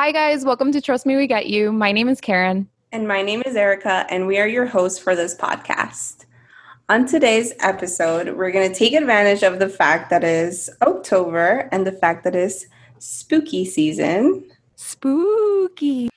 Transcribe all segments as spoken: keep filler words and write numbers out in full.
Hi, guys. Welcome to Trust Me, We Get You. My name is Karen. And my name is Erica, and we are your hosts for this podcast. On today's episode, we're going to take advantage of the fact that it is October and the fact that it's spooky season. Spooky.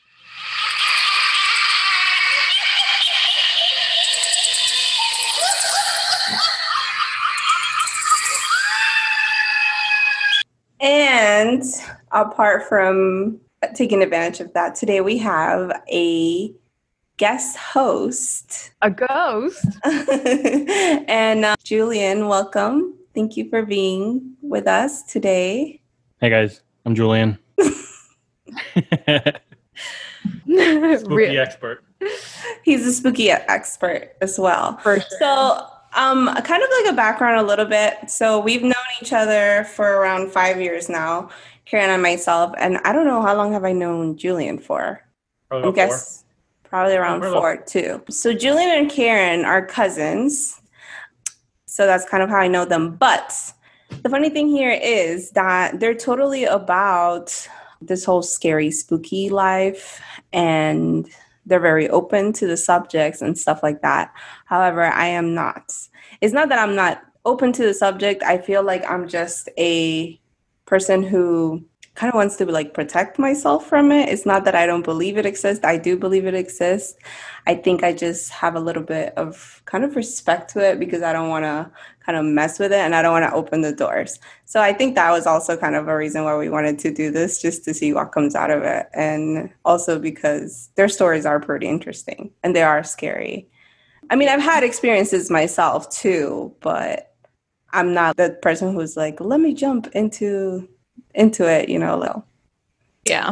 And apart from taking advantage of that, today we have a guest host. A ghost. and uh, Julian, welcome. Thank you for being with us today. Hey guys, I'm Julian. Spooky expert. He's a spooky expert as well. For sure. So, um, kind of like a background a little bit. So we've known each other for around five years now, Karen and myself. And I don't know, how long have I known Julian for? Probably I guess four. probably around Probably four too. So Julian and Karen are cousins. So that's kind of how I know them. But the funny thing here is that they're totally about this whole scary, spooky life, and they're very open to the subjects and stuff like that. However, I am not. It's not that I'm not open to the subject. I feel like I'm just a person who kind of wants to like protect myself from it. It's not that I don't believe it exists. I do believe it exists. I think I just have a little bit of kind of respect to it because I don't want to kind of mess with it and I don't want to open the doors. So I think that was also kind of a reason why we wanted to do this, just to see what comes out of it. And also because their stories are pretty interesting and they are scary. I mean, I've had experiences myself too, but I'm not the person who's like, let me jump into into it, you know. Yeah.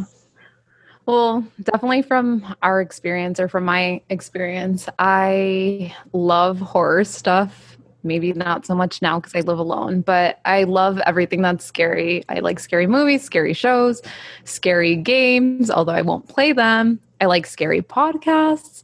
Well, definitely from our experience or from my experience, I love horror stuff. Maybe not so much now because I live alone, but I love everything that's scary. I like scary movies, scary shows, scary games, although I won't play them. I like scary podcasts.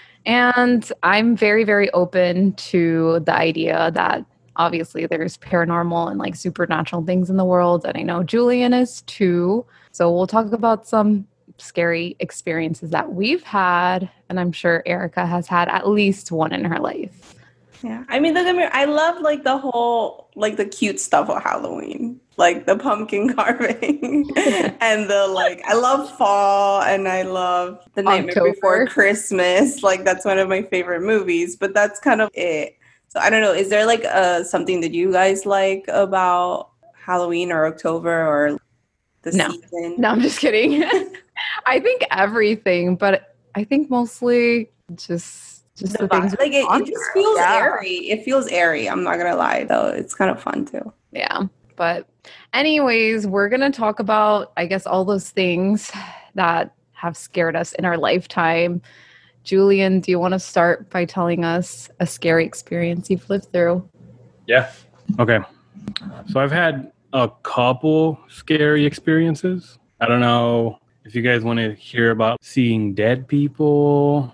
And I'm very, very open to the idea that obviously there's paranormal and like supernatural things in the world. And I know Julian is too. So we'll talk about some scary experiences that we've had. And I'm sure Erica has had at least one in her life. Yeah. I mean, look at me. I love like the whole, like the cute stuff of Halloween, like the pumpkin carving and the like, I love fall and I love The Nightmare October. Before Christmas. Like that's one of my favorite movies, but that's kind of it. So I don't know. Is there like uh, something that you guys like about Halloween or October or the No. season? No, I'm just kidding. I think everything, but I think mostly just just the, The things vibe. Like it, it just feels Yeah. airy. It feels airy. I'm not gonna lie though. It's kind of fun too. Yeah. But anyways, we're going to talk about, I guess, all those things that have scared us in our lifetime. Julian, do you want to start by telling us a scary experience you've lived through? Yeah. Okay. So I've had a couple scary experiences. I don't know if you guys want to hear about seeing dead people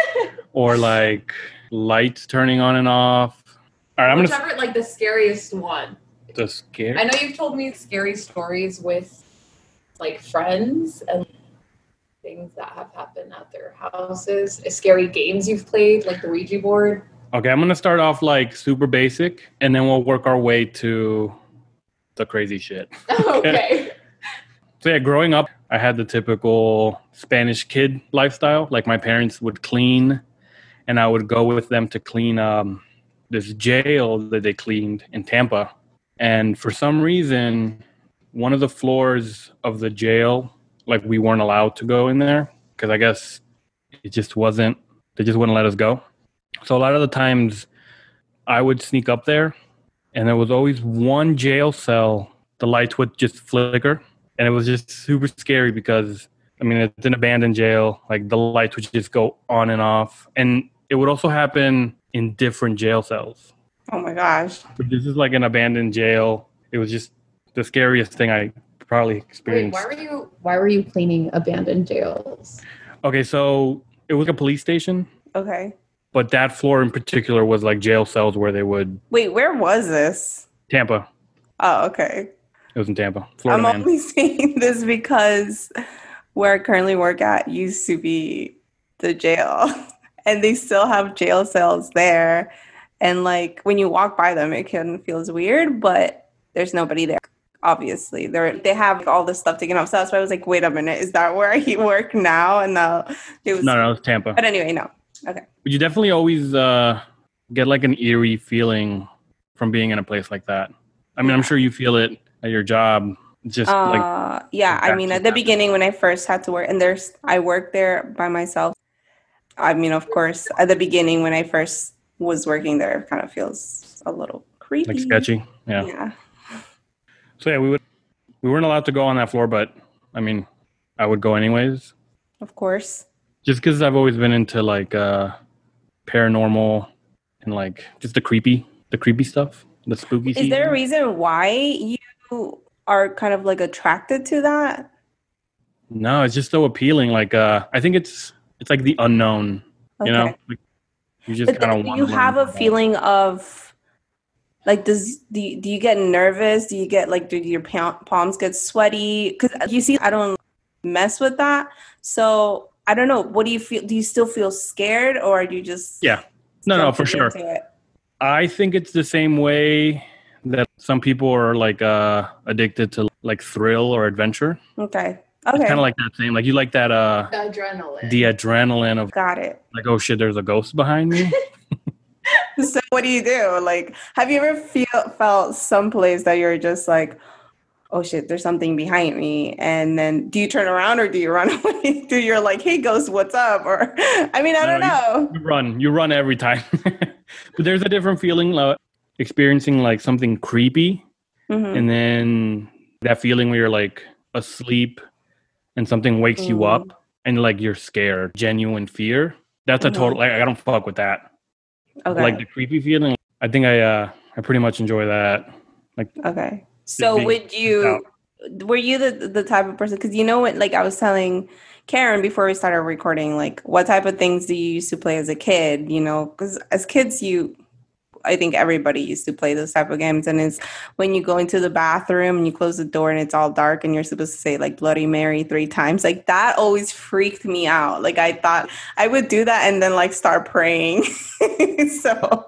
or like lights turning on and off. All right, I'm Whichever, gonna like the scariest one. the scare. I know you've told me scary stories with like friends and things that have happened at their houses. Scary games you've played, like the Ouija board. Okay, I'm gonna start off like super basic, and then we'll work our way to the crazy shit. Okay. So yeah, growing up, I had the typical Spanish kid lifestyle. Like my parents would clean, and I would go with them to clean um, this jail that they cleaned in Tampa. And for some reason, one of the floors of the jail, like we weren't allowed to go in there because I guess it just wasn't, they just wouldn't let us go. So a lot of the times I would sneak up there and there was always one jail cell, the lights would just flicker. And it was just super scary because, I mean, it's an abandoned jail. Like the lights would just go on and off. And it would also happen in different jail cells. Oh my gosh. But this is like an abandoned jail. It was just the scariest thing I probably Wait, experienced. why were you why were you cleaning abandoned jails? Okay, so it was a police station, Okay. but that floor in particular was like jail cells where they would Wait, where was this? Tampa. Oh, okay. It was in Tampa, Florida. I'm Man. only saying this because where I currently work at used to be the jail, and they still have jail cells there. And like when you walk by them, it can feels weird, but there's nobody there. Obviously, they they have all this stuff taken off. So that's why I was like, wait a minute, is that where I work now? And no, it was No, no, it's Tampa. But anyway, no. Okay. But you definitely always uh, get like an eerie feeling from being in a place like that. I mean, yeah. I'm sure you feel it at your job. Just uh, like yeah, I mean, at the beginning when I first had to work, and there's I worked there by myself. I mean, of course, at the beginning when I first was working there, it kind of feels a little creepy, like sketchy. Yeah. Yeah. So yeah, we would we weren't allowed to go on that floor, but I mean, I would go anyways. Of course. Just because I've always been into like uh, paranormal and like just the creepy, the creepy stuff, the spooky. Is season. there a reason why you are kind of like attracted to that? No, it's just so appealing. Like uh, I think it's it's like the unknown. Okay. You know, like, you just kind of want. Do you have a feeling of? Like, does do you, do you get nervous? Do you get like, do your palms get sweaty? Because you see, I don't mess with that. So I don't know. What do you feel? Do you still feel scared, or are you just yeah? No, no, for sure. I think it's the same way that some people are like uh, addicted to like thrill or adventure. Okay. Okay. It's kind of like that same, like you like that uh, the adrenaline. The adrenaline of got it. Like, oh shit, there's a ghost behind me. So what do you do? Like, have you ever feel felt someplace that you're just like, oh shit, there's something behind me? And then do you turn around or do you run away? Do you're like, hey ghost, what's up? Or I mean, I don't no, know. You, you run, you run every time. But there's a different feeling, like experiencing like something creepy, mm-hmm. and then that feeling where you're like asleep and something wakes mm. you up and like you're scared, genuine fear. That's mm-hmm. a total. Like, I don't fuck with that. Okay. Like the creepy feeling, I think I uh I pretty much enjoy that. Like okay. So would you were you the the type of person, because you know what, like I was telling Karen before we started recording, like what type of things do you used to play as a kid, you know, because as kids you I think everybody used to play those type of games, and it's when you go into the bathroom and you close the door and it's all dark and you're supposed to say like Bloody Mary three times. Like that always freaked me out. Like I thought I would do that and then like start praying. So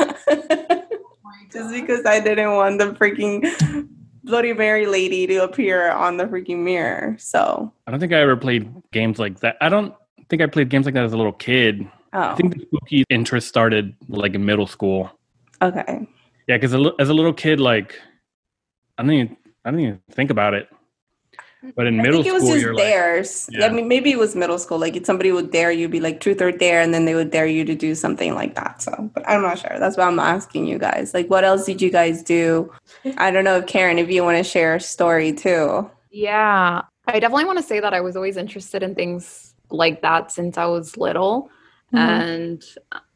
just because I didn't want the freaking Bloody Mary lady to appear on the freaking mirror. So I don't think I ever played games like that. I don't think I played games like that as a little kid. Oh. I think the spooky interest started like in middle school. Okay. Yeah, because as a little kid, like I didn't even, I didn't even think about it. But in I middle think it was school, just you're dares. like, yeah. I mean, maybe it was middle school. Like somebody would dare you, be like truth or dare, and then they would dare you to do something like that. So, but I'm not sure. That's why I'm asking you guys. Like, what else did you guys do? I don't know if Karen, if you want to share a story too. Yeah, I definitely want to say that I was always interested in things like that since I was little. Mm-hmm. And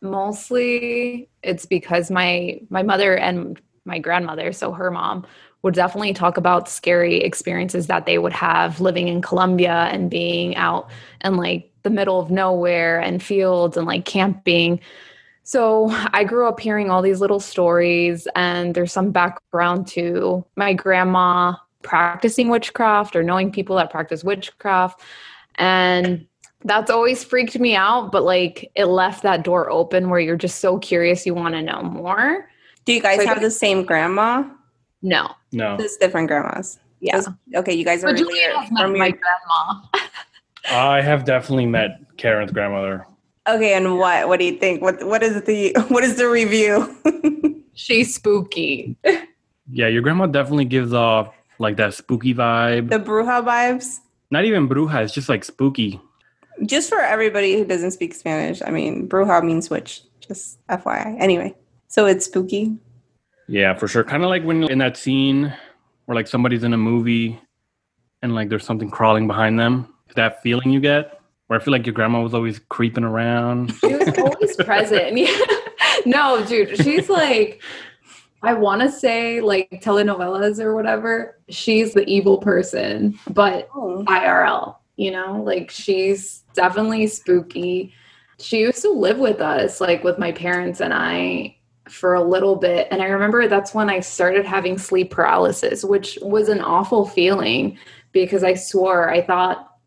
mostly it's because my my mother and my grandmother, so her mom, would definitely talk about scary experiences that they would have living in Colombia and being out in like the middle of nowhere and fields and like camping. So I grew up hearing all these little stories, and there's some background to my grandma practicing witchcraft or knowing people that practice witchcraft. And that's always freaked me out, but like it left that door open where you're just so curious, you want to know more. Do you guys so have the same grandma? No. No. It's different grandmas. Yeah. So, okay, you guys are but really has met my grandma. I have definitely met Karen's grandmother. Okay, and what what do you think? What what is the what is the review? She's spooky. Yeah, your grandma definitely gives off like that spooky vibe. The bruja vibes? Not even bruja, it's just like spooky. Just for everybody who doesn't speak Spanish, I mean, bruja means witch, just F Y I. Anyway, so it's spooky. Yeah, for sure. Kind of like when in that scene where like somebody's in a movie and like there's something crawling behind them. That feeling you get where I feel like your grandma was always creeping around. She was always present. Yeah. No, dude, she's like, I want to say like telenovelas or whatever. She's the evil person, but oh. I R L, you know, like she's definitely spooky. She used to live with us, like with my parents and I, for a little bit. And I remember that's when I started having sleep paralysis, which was an awful feeling because I swore I thought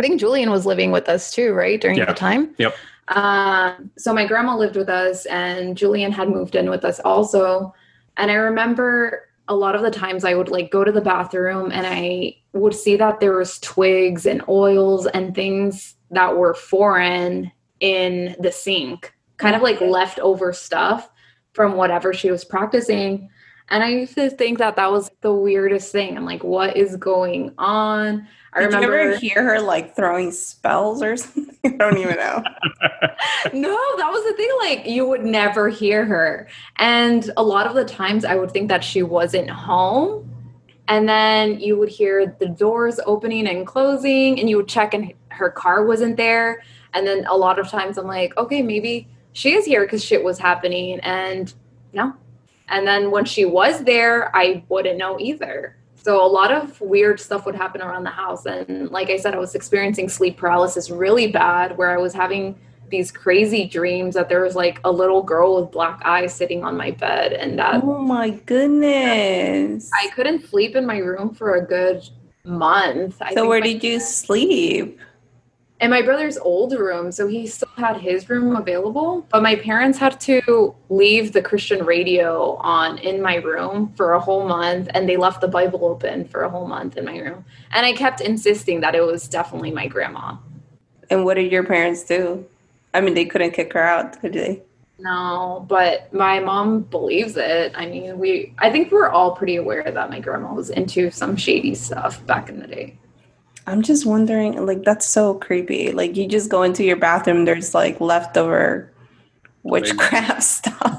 I think Julian was living with us too, right? During Yeah. the time. Yep. Um, so my grandma lived with us and Julian had moved in with us also. And I remember a lot of the times I would like go to the bathroom and I would see that there was twigs and oils and things that were foreign in the sink, kind of like leftover stuff from whatever she was practicing. And I used to think that that was the weirdest thing. I'm like, what is going on? I Did remember you ever hear her like throwing spells or something? I don't even know. No, that was the thing. Like, you would never hear her. And a lot of the times I would think that she wasn't home. And then you would hear the doors opening and closing, and you would check and her car wasn't there. And then a lot of times I'm like, okay, maybe she is here because shit was happening. And no. And then when she was there, I wouldn't know either. So a lot of weird stuff would happen around the house. And like I said, I was experiencing sleep paralysis really bad, where I was having these crazy dreams that there was like a little girl with black eyes sitting on my bed, and that Oh my goodness. I couldn't sleep in my room for a good month. I So think where my- did you sleep? in my brother's old room, so he still had his room available, but my parents had to leave the Christian radio on in my room for a whole month, and they left the Bible open for a whole month in my room. And I kept insisting that it was definitely my grandma. And what did your parents do? I mean, they couldn't kick her out, could they? No, but my mom believes it. I mean, we I think we're all pretty aware that my grandma was into some shady stuff back in the day. I'm just wondering, like, that's so creepy. Like, you just go into your bathroom, there's like leftover witchcraft stuff.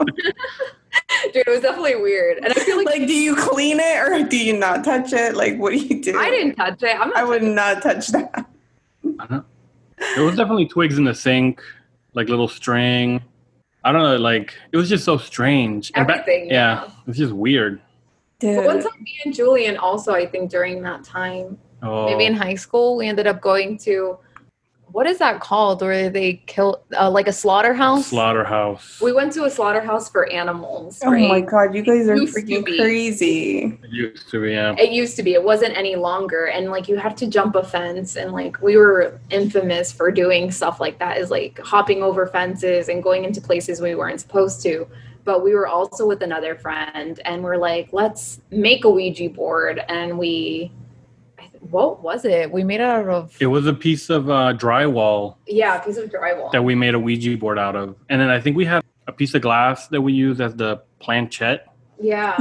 Dude, it was definitely weird. And I feel like, Like, do you clean it or do you not touch it? Like, what do you do? I didn't touch it. I'm not I would not touch that. I don't- There was definitely twigs in the sink, like little string. I don't know, like it was just so strange. And back- Everything, yeah, yeah. it's just weird. Dude. But one time, me and Julian also, I think during that time, Oh, maybe in high school, we ended up going to, what is that called, where they kill, uh, like a slaughterhouse? slaughterhouse. We went to a slaughterhouse for animals, Oh right? my god, you guys are Used to freaking be. crazy. It used to be, yeah. It used to be. It wasn't any longer. And like you had to jump a fence, and like we were infamous for doing stuff like that, is like hopping over fences and going into places we weren't supposed to. But we were also with another friend, and we're like, let's make a Ouija board. And we, I th- what was it? We made it out of, It was a piece of uh, drywall yeah, a piece of drywall. that we made a Ouija board out of. And then I think we had a piece of glass that we used as the planchette. Yeah.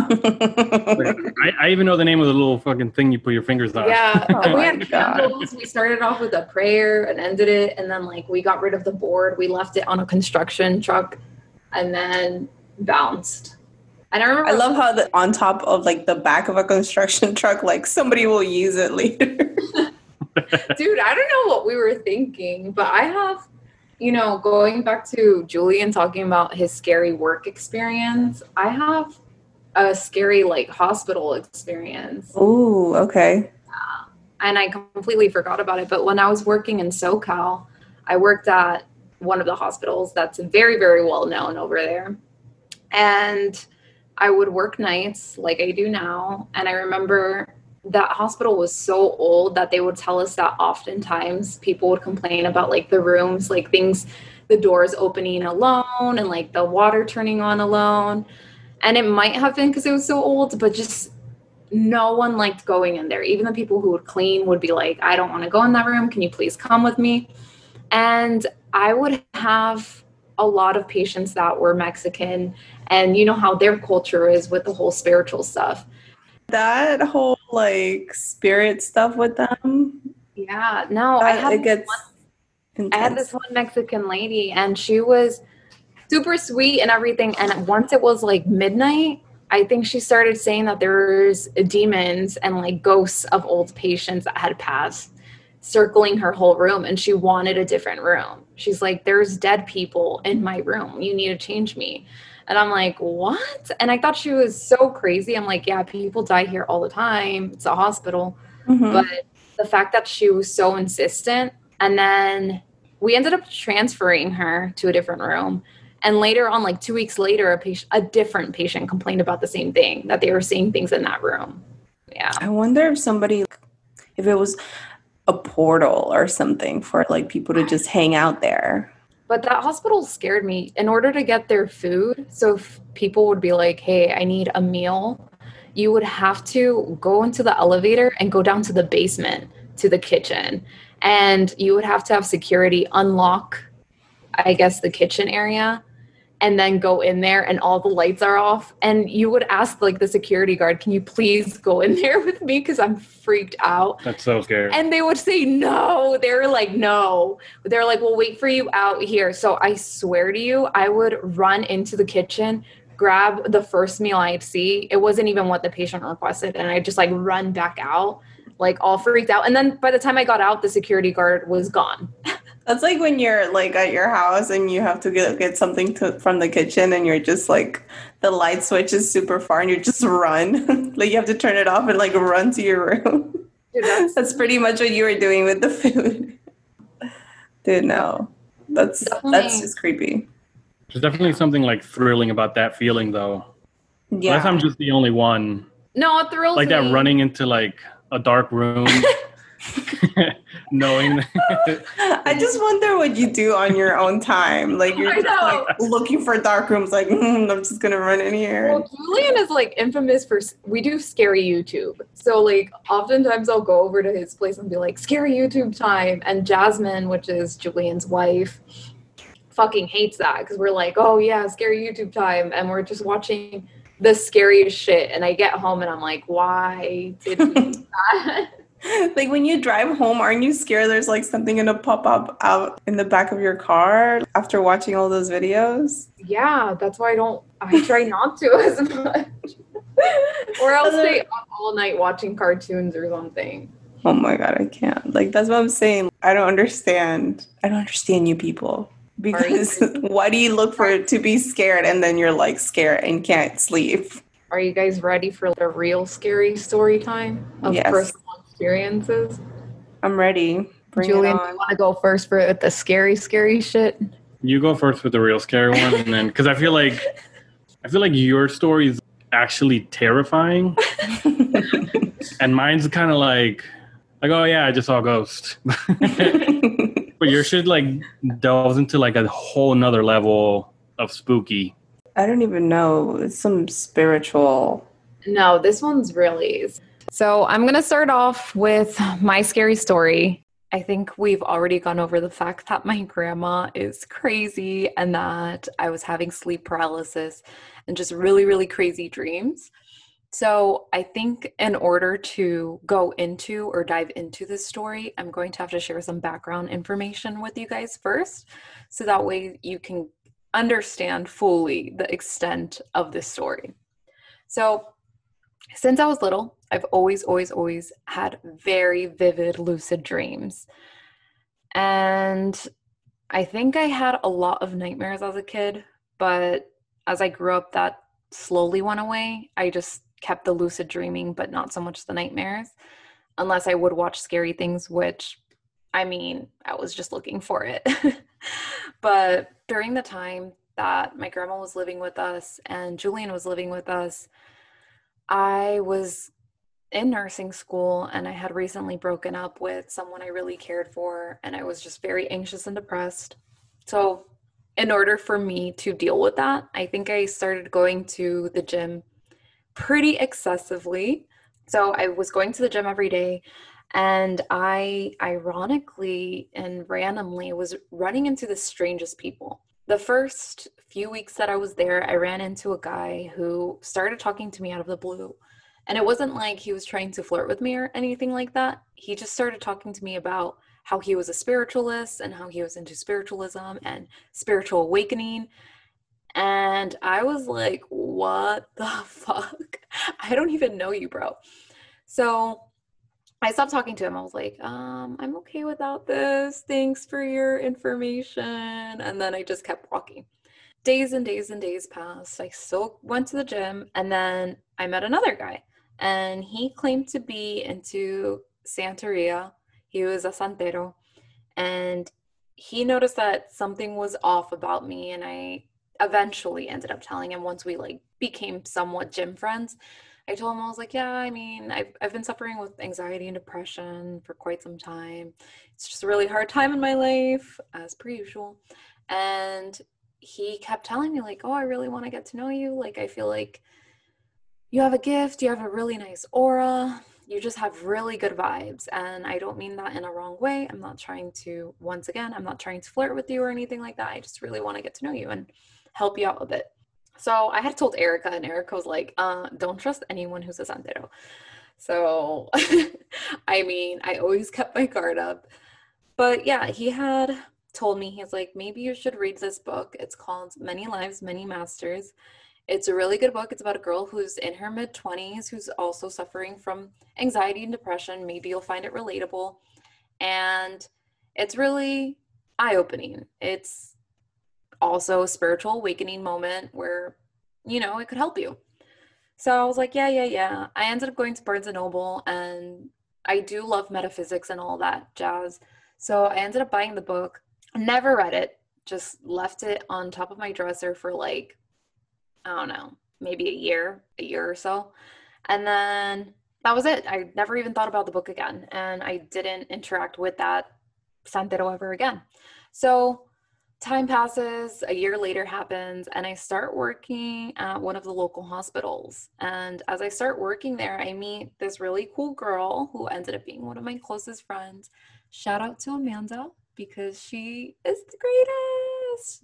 I, I even know the name of the little fucking thing you put your fingers on. Yeah, Oh and we my had God. candles. We started off with a prayer and ended it, and then like we got rid of the board. We left it on a construction truck, and then bounced. And I remember, I love how the on top of like the back of a construction truck, like somebody will use it later. dude, I don't know what we were thinking, but I have, you know, going back to Julian talking about his scary work experience. I have a scary like hospital experience. Ooh, okay. And I completely forgot about it. But when I was working in SoCal, I worked at one of the hospitals that's very, very well known over there. And I would work nights like I do now. And I remember that hospital was so old that they would tell us that oftentimes people would complain about like the rooms, like things, the doors opening alone and like the water turning on alone. And it might have been because it was so old, but just no one liked going in there. Even the people who would clean would be like, I don't want to go in that room. Can you please come with me? And I would have a lot of patients that were Mexican, and you know how their culture is with the whole spiritual stuff. That whole like spirit stuff with them, Yeah, no, I that- had it this gets one, I had intense. this one Mexican lady, and she was super sweet and everything. And once it was like midnight, I think she started saying that there's demons and like ghosts of old patients that had passed circling her whole room, and she wanted a different room. She's like, there's dead people in my room. You need to change me. And I'm like, what? And I thought she was so crazy. I'm like, yeah, people die here all the time. It's a hospital. Mhm. But the fact that she was so insistent, and then we ended up transferring her to a different room. And later on, like two weeks later, a patient, a different patient complained about the same thing, that they were seeing things in that room. Yeah. I wonder if somebody, if it was, a portal or something for like people to just hang out there. But that hospital scared me. In order to get their food, so if people would be like, hey, I need a meal, you would have to go into the elevator and go down to the basement to the kitchen. And you would have to have security unlock, I guess, the kitchen area, and then go in there and all the lights are off. And you would ask like the security guard, can you please go in there with me? Because I'm freaked out. That's so scary. And they would say no. They were like, no. They're like, we'll wait for you out here. So I swear to you, I would run into the kitchen, grab the first meal I'd see. It wasn't even what the patient requested. And I just like run back out, like all freaked out. And then by the time I got out, the security guard was gone. That's like when you're like at your house and you have to get, get something to, from the kitchen and you're just like, the light switch is super far and you just run. Like you have to turn it off and like run to your room. Dude, that's, that's pretty much what you were doing with the food. Dude, no. That's, that's just creepy. There's definitely something like thrilling about that feeling though. Yeah. Unless I'm just the only one. No, it thrills like me. that running into like a dark room. Knowing that I just wonder what you do on your own time. Like you're just like looking for dark rooms, like mm, I'm just gonna run in here. Well, Julian is like infamous for, we do scary YouTube. So like oftentimes I'll go over to his place and be like, scary YouTube time. And Jasmine, which is Julian's wife, fucking hates that because we're like, oh yeah, scary YouTube time. And we're just watching the scariest shit. And I get home and I'm like, why did we do that? Like when you drive home, aren't you scared there's like something gonna pop up out in the back of your car after watching all those videos? Yeah, that's why I don't, I try not to as much. Or I'll stay up all night watching cartoons or something. Oh my God, I can't. Like that's what I'm saying. I don't understand. I don't understand you people. Because why do you look for it to be scared and then you're like scared and can't sleep? Are you guys ready for a real scary story time of yes. personal experiences? I'm ready. Bring Julian, do you want to go first for the scary, scary shit? You go first with the real scary one, and then because I feel like I feel like your story is actually terrifying, and mine's kind of like like oh yeah, I just saw a ghost. But your shit like delves into like a whole nother level of spooky. I don't even know. It's some spiritual. No, this one's really. So I'm going to start off with my scary story. I think we've already gone over the fact that my grandma is crazy and that I was having sleep paralysis and just really, really crazy dreams. So I think in order to go into or dive into this story, I'm going to have to share some background information with you guys first. So that way you can understand fully the extent of this story. So since I was little, I've always, always, always had very vivid lucid dreams. And I think I had a lot of nightmares as a kid, but as I grew up, that slowly went away. I just kept the lucid dreaming, but not so much the nightmares, unless I would watch scary things, which, I mean, I was just looking for it. But during the time that my grandma was living with us and Julian was living with us, I was in nursing school and I had recently broken up with someone I really cared for, and I was just very anxious and depressed. So in order for me to deal with that, I think I started going to the gym pretty excessively. So I was going to the gym every day, and I ironically and randomly was running into the strangest people. The first few weeks that I was there, I ran into a guy who started talking to me out of the blue. And it wasn't like he was trying to flirt with me or anything like that. He just started talking to me about how he was a spiritualist and how he was into spiritualism and spiritual awakening. And I was like, what the fuck? I don't even know you, bro. So I stopped talking to him. I was like, um, I'm okay without this. Thanks for your information. And then I just kept walking. Days and days and days passed. I still went to the gym. And then I met another guy. And he claimed to be into Santeria. He was a santero. And he noticed that something was off about me. And I eventually ended up telling him once we like became somewhat gym friends. I told him, I was like, yeah, I mean, I've, I've been suffering with anxiety and depression for quite some time. It's just a really hard time in my life, as per usual. And he kept telling me like, oh, I really want to get to know you. Like, I feel like you have a gift, you have a really nice aura, you just have really good vibes. And I don't mean that in a wrong way. I'm not trying to, once again, I'm not trying to flirt with you or anything like that. I just really want to get to know you and help you out a bit. So I had told Erica, and Erica was like, uh, don't trust anyone who's a santero. So, I mean, I always kept my guard up. But yeah, he had told me, he's like, maybe you should read this book. It's called Many Lives, Many Masters. It's a really good book. It's about a girl who's in her mid-twenties who's also suffering from anxiety and depression. Maybe you'll find it relatable. And it's really eye-opening. It's also a spiritual awakening moment where, you know, it could help you. So I was like, yeah, yeah, yeah. I ended up going to Barnes and Noble, and I do love metaphysics and all that jazz. So I ended up buying the book. Never read it. Just left it on top of my dresser for like, I don't know, maybe a year, a year or so. And then that was it. I never even thought about the book again. And I didn't interact with that santero ever again. So time passes, a year later happens, and I start working at one of the local hospitals. And as I start working there, I meet this really cool girl who ended up being one of my closest friends. Shout out to Amanda, because she is the greatest.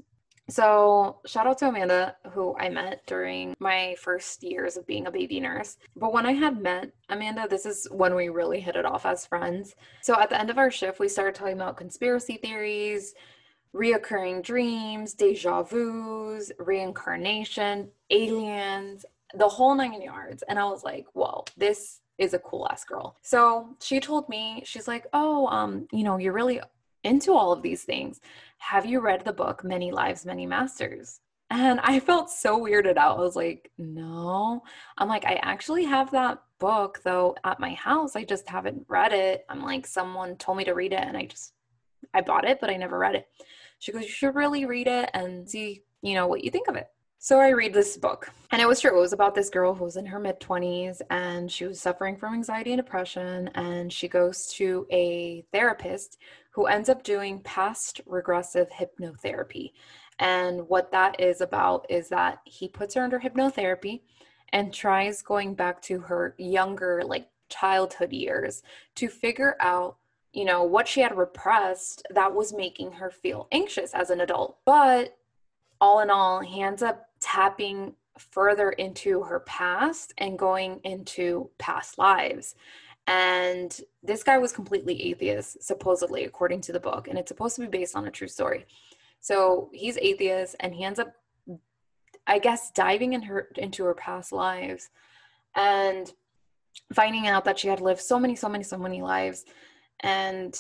So shout out to Amanda, who I met during my first years of being a baby nurse. But when I had met Amanda, this is when we really hit it off as friends. So at the end of our shift, we started talking about conspiracy theories, reoccurring dreams, deja vus, reincarnation, aliens, the whole nine yards. And I was like, whoa, this is a cool ass girl. So she told me, she's like, oh, um, you know, you're really into all of these things. Have you read the book Many Lives, Many Masters? And I felt so weirded out. I was like, no. I'm like, I actually have that book though at my house. I just haven't read it. I'm like, someone told me to read it, and I just I bought it, but I never read it. She goes, you should really read it and see, you know, what you think of it. So I read this book, and it was true. It was about this girl who was in her mid-twenties, and she was suffering from anxiety and depression, and she goes to a therapist who ends up doing past regressive hypnotherapy. And what that is about is that he puts her under hypnotherapy and tries going back to her younger, like childhood years to figure out, you know, what she had repressed that was making her feel anxious as an adult. But all in all, he ends up tapping further into her past and going into past lives. And this guy was completely atheist, supposedly, according to the book. And it's supposed to be based on a true story. So he's atheist, and he ends up, I guess, diving in her into her past lives and finding out that she had lived so many, so many, so many lives. And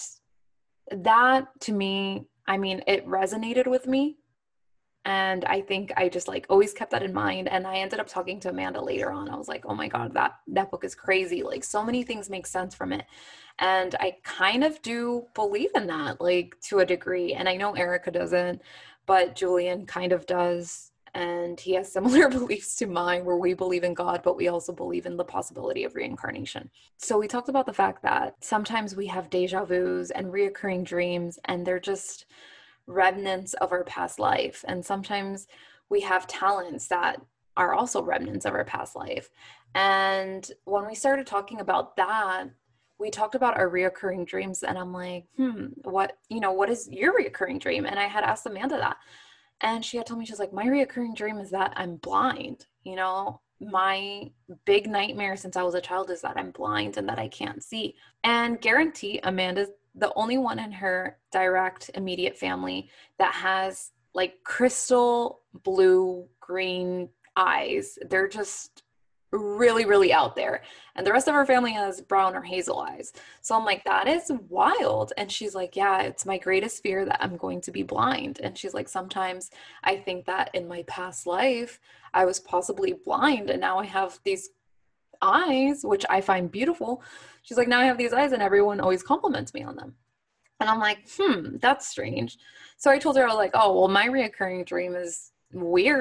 that, to me, I mean, it resonated with me. And I think I just like always kept that in mind. And I ended up talking to Amanda later on. I was like, oh my God, that, that book is crazy. Like, so many things make sense from it. And I kind of do believe in that, like, to a degree. And I know Erica doesn't, but Julian kind of does. And he has similar beliefs to mine, where we believe in God, but we also believe in the possibility of reincarnation. So we talked about the fact that sometimes we have deja vus and reoccurring dreams, and they're just remnants of our past life. And sometimes we have talents that are also remnants of our past life. And when we started talking about that, we talked about our reoccurring dreams, and I'm like, hmm, what, you know, what is your reoccurring dream? And I had asked Amanda that, and she had told me, she's like, my reoccurring dream is that I'm blind. You know, my big nightmare since I was a child is that I'm blind and that I can't see. And guarantee Amanda's the only one in her direct immediate family that has like crystal blue green eyes. They're just really, really out there. And the rest of her family has brown or hazel eyes. So I'm like, that is wild. And she's like, yeah, it's my greatest fear that I'm going to be blind. And she's like, sometimes I think that in my past life, I was possibly blind, and now I have these eyes, which I find beautiful. She's like, now I have these eyes and everyone always compliments me on them. And I'm like, hmm, that's strange. So I told her, I was like, oh, well, my reoccurring dream is weird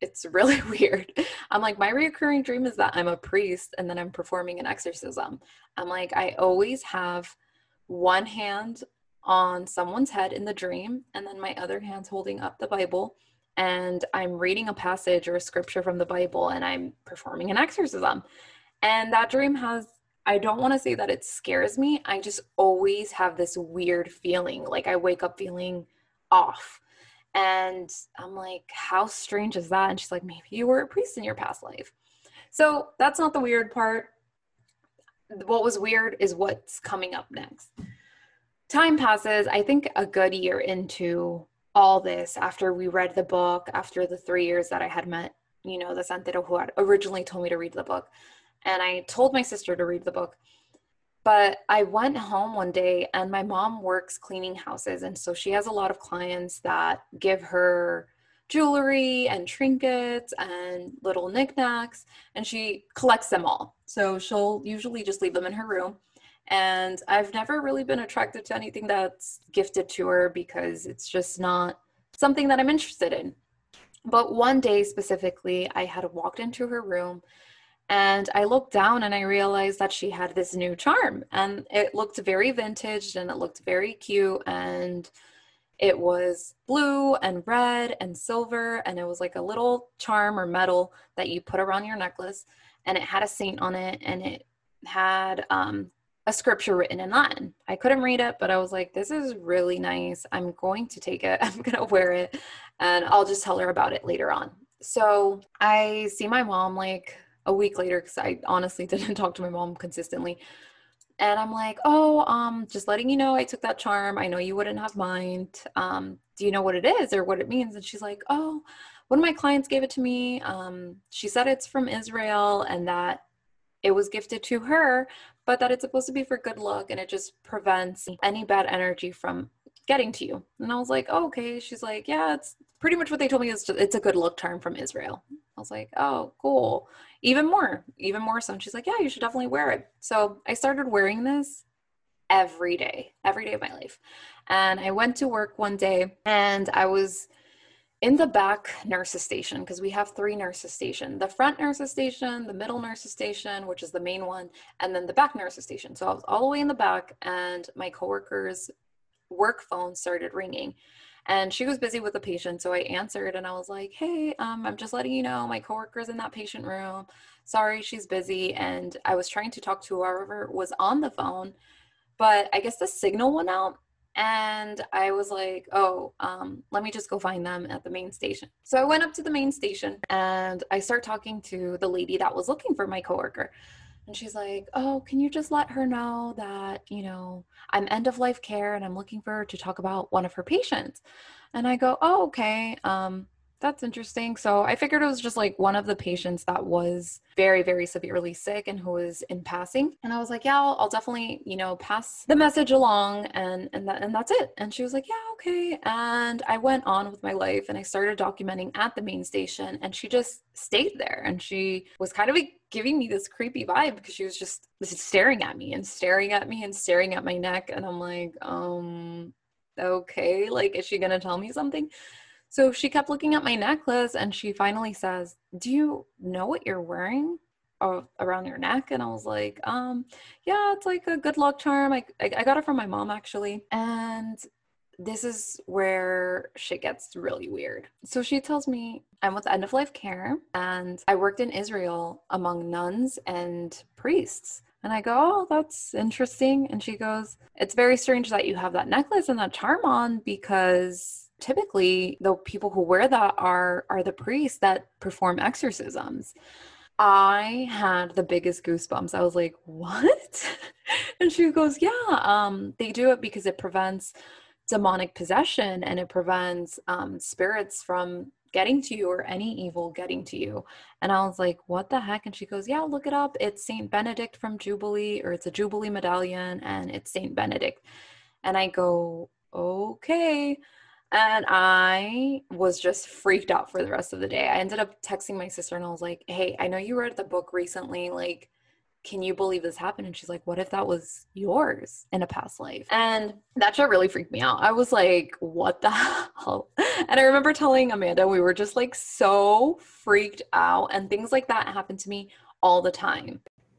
it's really weird. I'm like, my recurring dream is that I'm a priest and then I'm performing an exorcism. I'm like, I always have one hand on someone's head in the dream, and then my other hand's holding up the Bible, and I'm reading a passage or a scripture from the Bible, and I'm performing an exorcism. And that dream has, I don't want to say that it scares me. I just always have this weird feeling. Like I wake up feeling off. And I'm like, how strange is that? And she's like, maybe you were a priest in your past life. So that's not the weird part. What was weird is what's coming up next. Time passes, I think a good year into all this, after we read the book, after the three years that I had met, you know, the Santero who had originally told me to read the book. And I told my sister to read the book. But I went home one day, and my mom works cleaning houses. And so she has a lot of clients that give her jewelry and trinkets and little knickknacks, and she collects them all. So she'll usually just leave them in her room. And I've never really been attracted to anything that's gifted to her because it's just not something that I'm interested in. But one day specifically, I had walked into her room, and I looked down and I realized that she had this new charm, and it looked very vintage and it looked very cute, and it was blue and red and silver, and it was like a little charm or medal that you put around your necklace, and it had a saint on it, and it had um, a scripture written in Latin. I couldn't read it, but I was like, this is really nice. I'm going to take it. I'm going to wear it, and I'll just tell her about it later on. So I see my mom like a week later, because I honestly didn't talk to my mom consistently. And I'm like, oh, um, just letting you know, I took that charm. I know you wouldn't have mind. Um, do you know what it is or what it means? And she's like, oh, one of my clients gave it to me. Um, she said it's from Israel and that it was gifted to her, but that it's supposed to be for good luck and it just prevents any bad energy from getting to you. And I was like, oh, okay. She's like, yeah, it's pretty much what they told me is just, it's a good luck charm from Israel. I was like, oh, cool. Even more, even more so. And she's like, yeah, you should definitely wear it. So I started wearing this every day, every day of my life. And I went to work one day and I was in the back nurses station, because we have three nurses station, the front nurses station, the middle nurses station, which is the main one, and then the back nurses station. So I was all the way in the back, and my coworker's work phone started ringing. And she was busy with a patient, so I answered and I was like, hey, um, I'm just letting you know my coworker's in that patient room. Sorry, she's busy. And I was trying to talk to whoever was on the phone, but I guess the signal went out. And I was like, oh, um, let me just go find them at the main station. So I went up to the main station and I start talking to the lady that was looking for my coworker. And she's like, oh, can you just let her know that, you know, I'm end of life care and I'm looking for her to talk about one of her patients. And I go, oh, okay. Um, that's interesting. So I figured it was just like one of the patients that was very, very severely sick and who was in passing. And I was like, yeah, I'll, I'll definitely, you know, pass the message along and, and that, and that's it. And she was like, yeah, okay. And I went on with my life and I started documenting at the main station, and she just stayed there. And she was kind of giving me this creepy vibe because she was just staring at me and staring at me and staring at my neck. And I'm like, um, okay, like, is she going to tell me something? So she kept looking at my necklace and she finally says, do you know what you're wearing around your neck? And I was like, um, yeah, it's like a good luck charm. I, I, I got it from my mom, actually. And this is where shit gets really weird. So she tells me I'm with End of Life Care and I worked in Israel among nuns and priests. And I go, oh, that's interesting. And she goes, it's very strange that you have that necklace and that charm on, because typically the people who wear that are are the priests that perform exorcisms. I had the biggest goosebumps. I was like, what? And she goes, yeah, um, they do it because it prevents demonic possession and it prevents um, spirits from getting to you or any evil getting to you. And I was like, what the heck? And she goes, yeah, look it up. It's Saint Benedict from Jubilee, or it's a Jubilee medallion, and it's Saint Benedict. And I go, okay. And I was just freaked out for the rest of the day. I ended up texting my sister and I was like, hey, I know you read the book recently. Like, can you believe this happened? And she's like, what if that was yours in a past life? And that shit really freaked me out. I was like, what the hell? And I remember telling Amanda, we were just like so freaked out, and things like that happen to me all the time.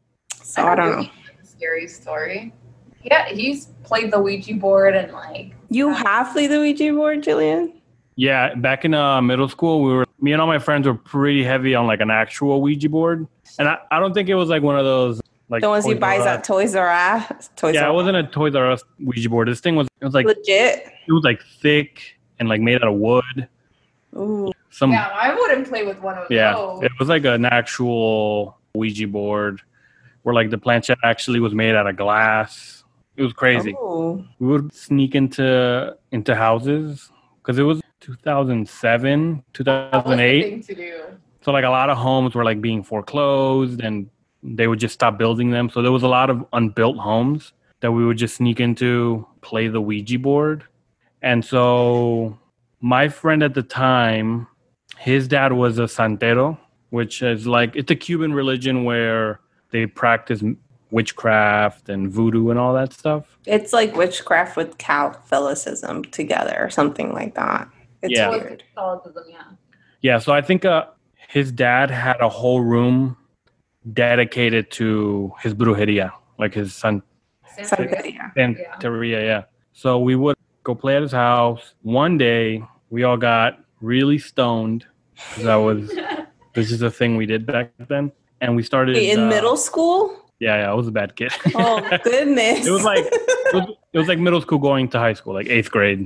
So I, I don't really know. A scary story. Yeah, he's played the Ouija board and like. You have played the Ouija board, Jillian? Yeah, back in uh, middle school, we were me and all my friends were pretty heavy on like an actual Ouija board, and I, I don't think it was like one of those like the ones you buy at Toys R Us. Toys yeah, R Us. It wasn't a Toys R Us Ouija board. This thing was it was like legit. It was like thick and like made out of wood. Ooh. Some yeah, I wouldn't play with one of yeah, those. Yeah, it was like an actual Ouija board where like the planchette actually was made out of glass. It was crazy. Oh. We would sneak into into houses because it was two thousand seven, two thousand eight. Thing to do. So like a lot of homes were like being foreclosed and they would just stop building them. So there was a lot of unbuilt homes that we would just sneak into, play the Ouija board. And so my friend at the time, his dad was a santero, which is like, it's a Cuban religion where they practice witchcraft and voodoo and all that stuff. It's like witchcraft with Catholicism together or something like that. It's yeah. weird. Catholicism, yeah. Yeah, so I think uh, his dad had a whole room dedicated to his brujeria, like his son. Santeria. Santeria, yeah. So we would go play at his house. One day, we all got really stoned. That was, this is a thing we did back then. And we started... Wait, in uh, middle school? Yeah, yeah, I was a bad kid. Oh, goodness. It was like it was, it was like middle school going to high school, like eighth grade.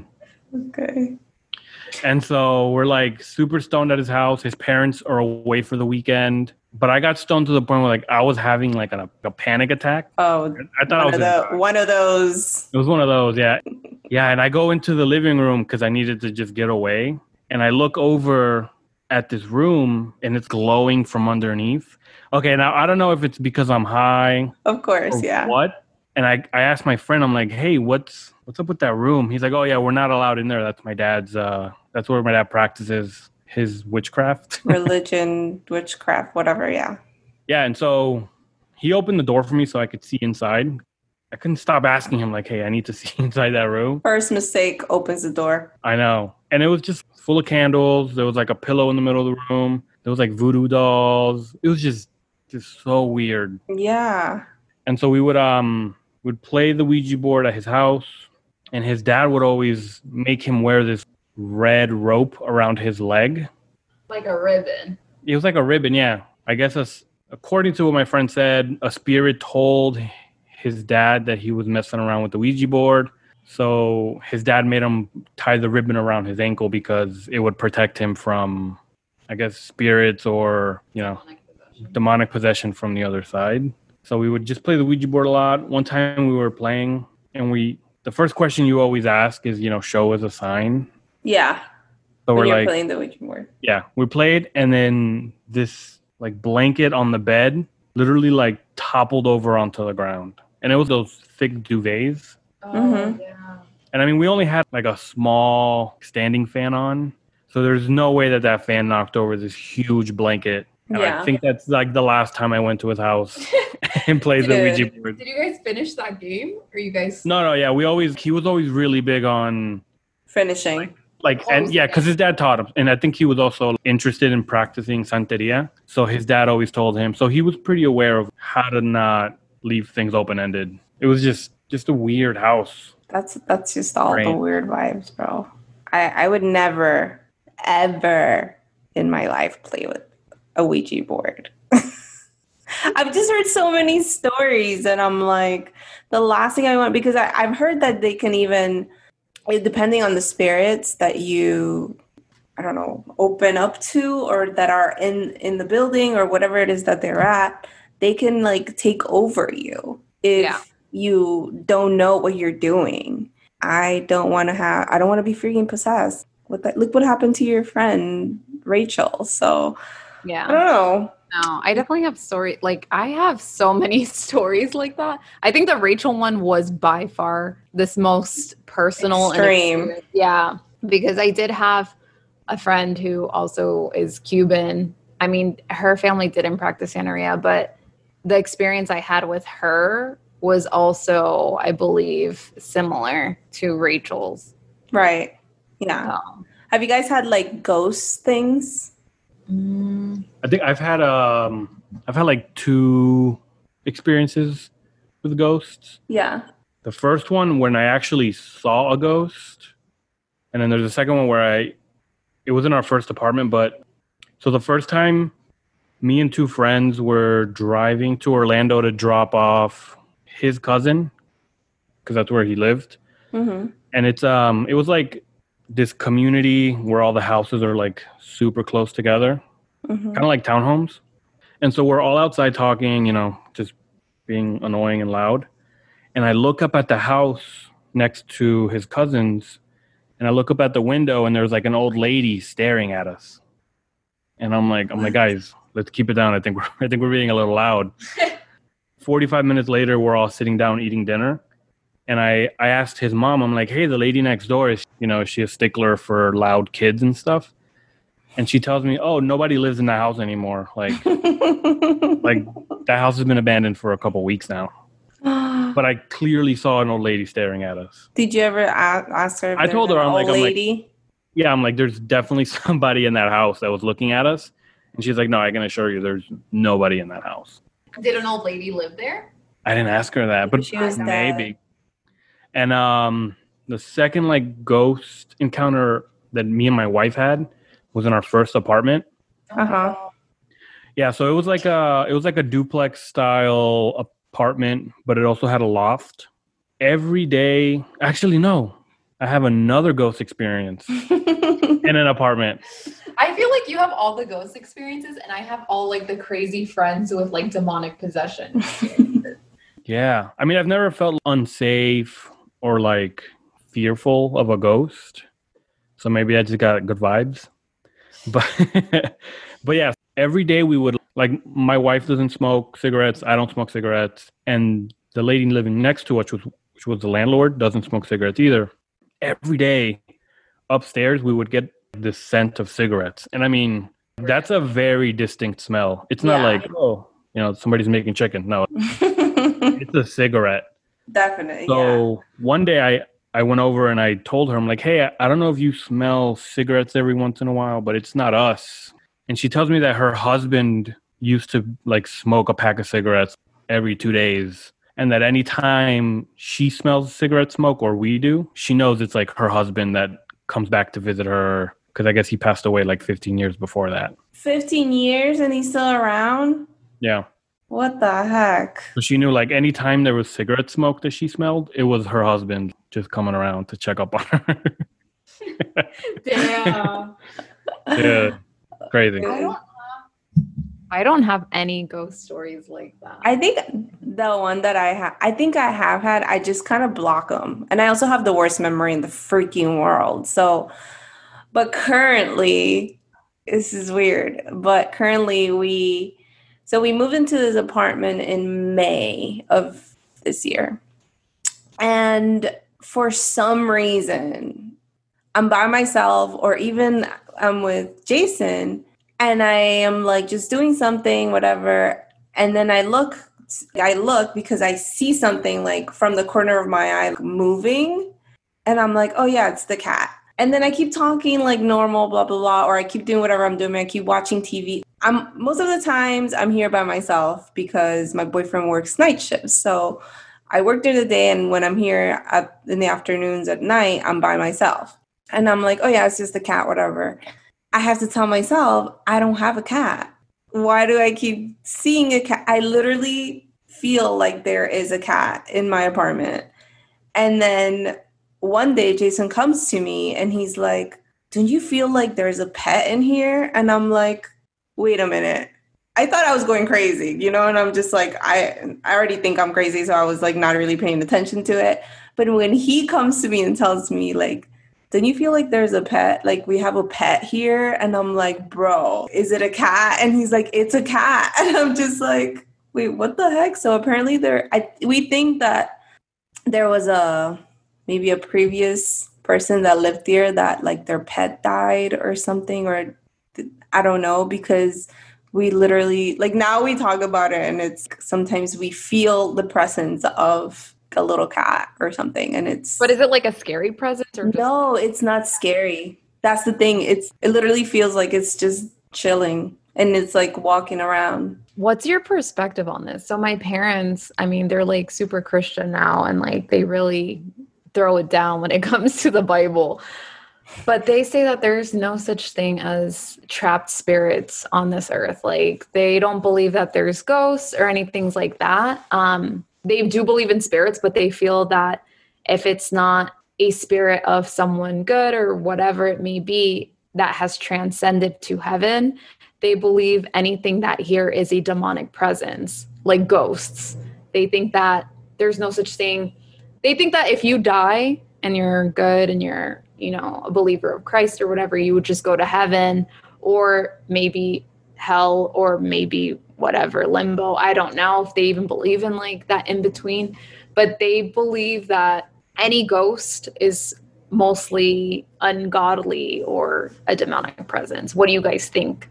Okay. And so we're like super stoned at his house. His parents are away for the weekend. But I got stoned to the point where like I was having like a, a panic attack. Oh, I thought one, I was of the, one of those. It was one of those, yeah. Yeah, and I go into the living room because I needed to just get away. And I look over at this room and it's glowing from underneath. Okay, now I don't know if it's because I'm high. Of course, yeah. What? And I, I asked my friend, I'm like, hey, what's what's up with that room? He's like, oh yeah, we're not allowed in there. That's my dad's, uh, that's where my dad practices his witchcraft. Religion, witchcraft, whatever, yeah. Yeah, and so he opened the door for me so I could see inside. I couldn't stop asking him, like, hey, I need to see inside that room. First mistake opens the door. I know. And it was just full of candles. There was like a pillow in the middle of the room. There was like voodoo dolls. It was just just so weird. Yeah. And so we would um would play the Ouija board at his house, and his dad would always make him wear this red rope around his leg. Like a ribbon. It was like a ribbon, yeah. I guess a, according to what my friend said, a spirit told his dad that he was messing around with the Ouija board. So his dad made him tie the ribbon around his ankle because it would protect him from, I guess, spirits or, you know, demonic possession, demonic possession from the other side. So we would just play the Ouija board a lot. One time we were playing and we, the first question you always ask is, you know, show us a sign. Yeah. So when we're you're like, playing the Ouija board. Yeah, we played and then this like blanket on the bed literally like toppled over onto the ground. And it was those thick duvets. Oh, mm-hmm. yeah. And I mean, we only had like a small standing fan on. So there's no way that that fan knocked over this huge blanket. And yeah. I think that's like the last time I went to his house and played the Ouija board. Did you guys finish that game? Or you guys? No, no, yeah. We always, he was always really big on finishing. Like, like and yeah, because his dad taught him. And I think he was also interested in practicing Santeria. So his dad always told him. So he was pretty aware of how to not leave things open-ended. It was just, just a weird house. That's that's just all Great. The weird vibes, bro. I, I would never, ever in my life play with a Ouija board. I've just heard so many stories and I'm like, the last thing I want, because I, I've heard that they can even, depending on the spirits that you, I don't know, open up to or that are in, in the building or whatever it is that they're at, they can like take over you if yeah. you don't know what you're doing. I don't want to have, I don't want to be freaking possessed. What that, look what happened to your friend, Rachel. So, yeah, I don't know. No, I definitely have story. Like I have so many stories like that. I think the Rachel one was by far this most personal. Extreme. And yeah, because I did have a friend who also is Cuban. I mean, her family didn't practice Santeria, but the experience I had with her was also, I believe, similar to Rachel's. Right. Yeah. So, Have you guys had like ghost things? mm, I think I've had um I've had like two experiences with ghosts. Yeah. The first one when I actually saw a ghost, and then there's a second one where I it was in our first apartment, but so the first time me and two friends were driving to Orlando to drop off his cousin because that's where he lived. Mm-hmm. And it's um it was like this community where all the houses are like super close together, Mm-hmm. kind of like townhomes. And so we're all outside talking, you know, just being annoying and loud. And I look up at the house next to his cousin's, and I look up at the window, and there's like an old lady staring at us. And I'm like, I'm like, guys, let's keep it down. I think we're, I think we're being a little loud. forty-five minutes later, we're all sitting down eating dinner. And I, I asked his mom, I'm like, hey, the lady next door, is, you know, is she a stickler for loud kids and stuff? And she tells me, oh, nobody lives in that house anymore. Like, like that house has been abandoned for a couple weeks now. But I clearly saw an old lady staring at us. Did you ever a- ask her if I there's told her, an I'm like, old I'm like- lady? Yeah, I'm like, there's definitely somebody in that house that was looking at us. And she's like, no, I can assure you there's nobody in that house. did an old lady live there? I didn't ask her that, but She was maybe. dead. And um, the second like ghost encounter that me and my wife had was in our first apartment. Uh-huh. Yeah, so it was like a it was like a duplex style apartment, but it also had a loft. Every day, actually no, I have another ghost experience in an apartment. I feel like you have all the ghost experiences, and I have all like the crazy friends with like demonic possession experiences. Yeah, I mean, I've never felt unsafe or like fearful of a ghost, so maybe I just got good vibes. But but yeah, every day we would like my wife doesn't smoke cigarettes, I don't smoke cigarettes, and the lady living next to us, which was, which was the landlord, doesn't smoke cigarettes either. Every day upstairs we would get this scent of cigarettes, and I mean that's a very distinct smell. It's not Yeah. like, oh, you know, somebody's making chicken. No, it's a cigarette. Definitely. So one day I, I went over and I told her, I'm like, hey, I, I don't know if you smell cigarettes every once in a while, but it's not us. And she tells me that her husband used to like smoke a pack of cigarettes every two days. And that anytime she smells cigarette smoke or we do, she knows it's like her husband that comes back to visit her. Because I guess he passed away like fifteen years before that. fifteen years and he's still around? Yeah. What the heck? So she knew like anytime there was cigarette smoke that she smelled, it was her husband just coming around to check up on her. Damn. Yeah. Crazy. I don't have, I don't have any ghost stories like that. I think the one that I have, I think I have had, I just kind of block them. And I also have the worst memory in the freaking world. So, but currently, this is weird, but currently we, so we moved into this apartment in May of this year. And for some reason, I'm by myself, or even I'm with Jason, and I am like just doing something, whatever. And then I look, I look because I see something like from the corner of my eye moving. And I'm like, oh yeah, it's the cat. And then I keep talking like normal, blah, blah, blah. Or I keep doing whatever I'm doing. I keep watching T V. I'm most of the times I'm here by myself because my boyfriend works night shifts. So I work during the day. And when I'm here at, in the afternoons at night, I'm by myself. And I'm like, oh yeah, it's just the cat, whatever. I have to tell myself, I don't have a cat. Why do I keep seeing a cat? I literally feel like there is a cat in my apartment. And then one day Jason comes to me and he's like, don't you feel like there's a pet in here? And I'm like, wait a minute. I thought I was going crazy, you know? And I'm just like, I, I already think I'm crazy. So I was like not really paying attention to it. But when he comes to me and tells me like, don't you feel like there's a pet? Like we have a pet here? And I'm like, bro, is it a cat? And he's like, it's a cat. And I'm just like, wait, what the heck? So apparently there, I, we think that there was a, maybe a previous person that lived there that like their pet died or something, or I don't know, because we literally, like now we talk about it and it's sometimes we feel the presence of a little cat or something, and it's. But is it like a scary presence or just- No, it's not scary. That's the thing. It's it literally feels like it's just chilling and it's like walking around. What's your perspective on this? So my parents, I mean, they're like super Christian now and like they really throw it down when it comes to the Bible. But they say that there's no such thing as trapped spirits on this earth. Like they don't believe that there's ghosts or anything like that. Um, they do believe in spirits, but they feel that if it's not a spirit of someone good or whatever it may be that has transcended to heaven, they believe anything that here is a demonic presence, like ghosts. They think that there's no such thing. They think that if you die and you're good and you're, you know, a believer of Christ or whatever, you would just go to heaven or maybe hell or maybe whatever, limbo. I don't know if they even believe in like that in between, but they believe that any ghost is mostly ungodly or a demonic presence. What do you guys think?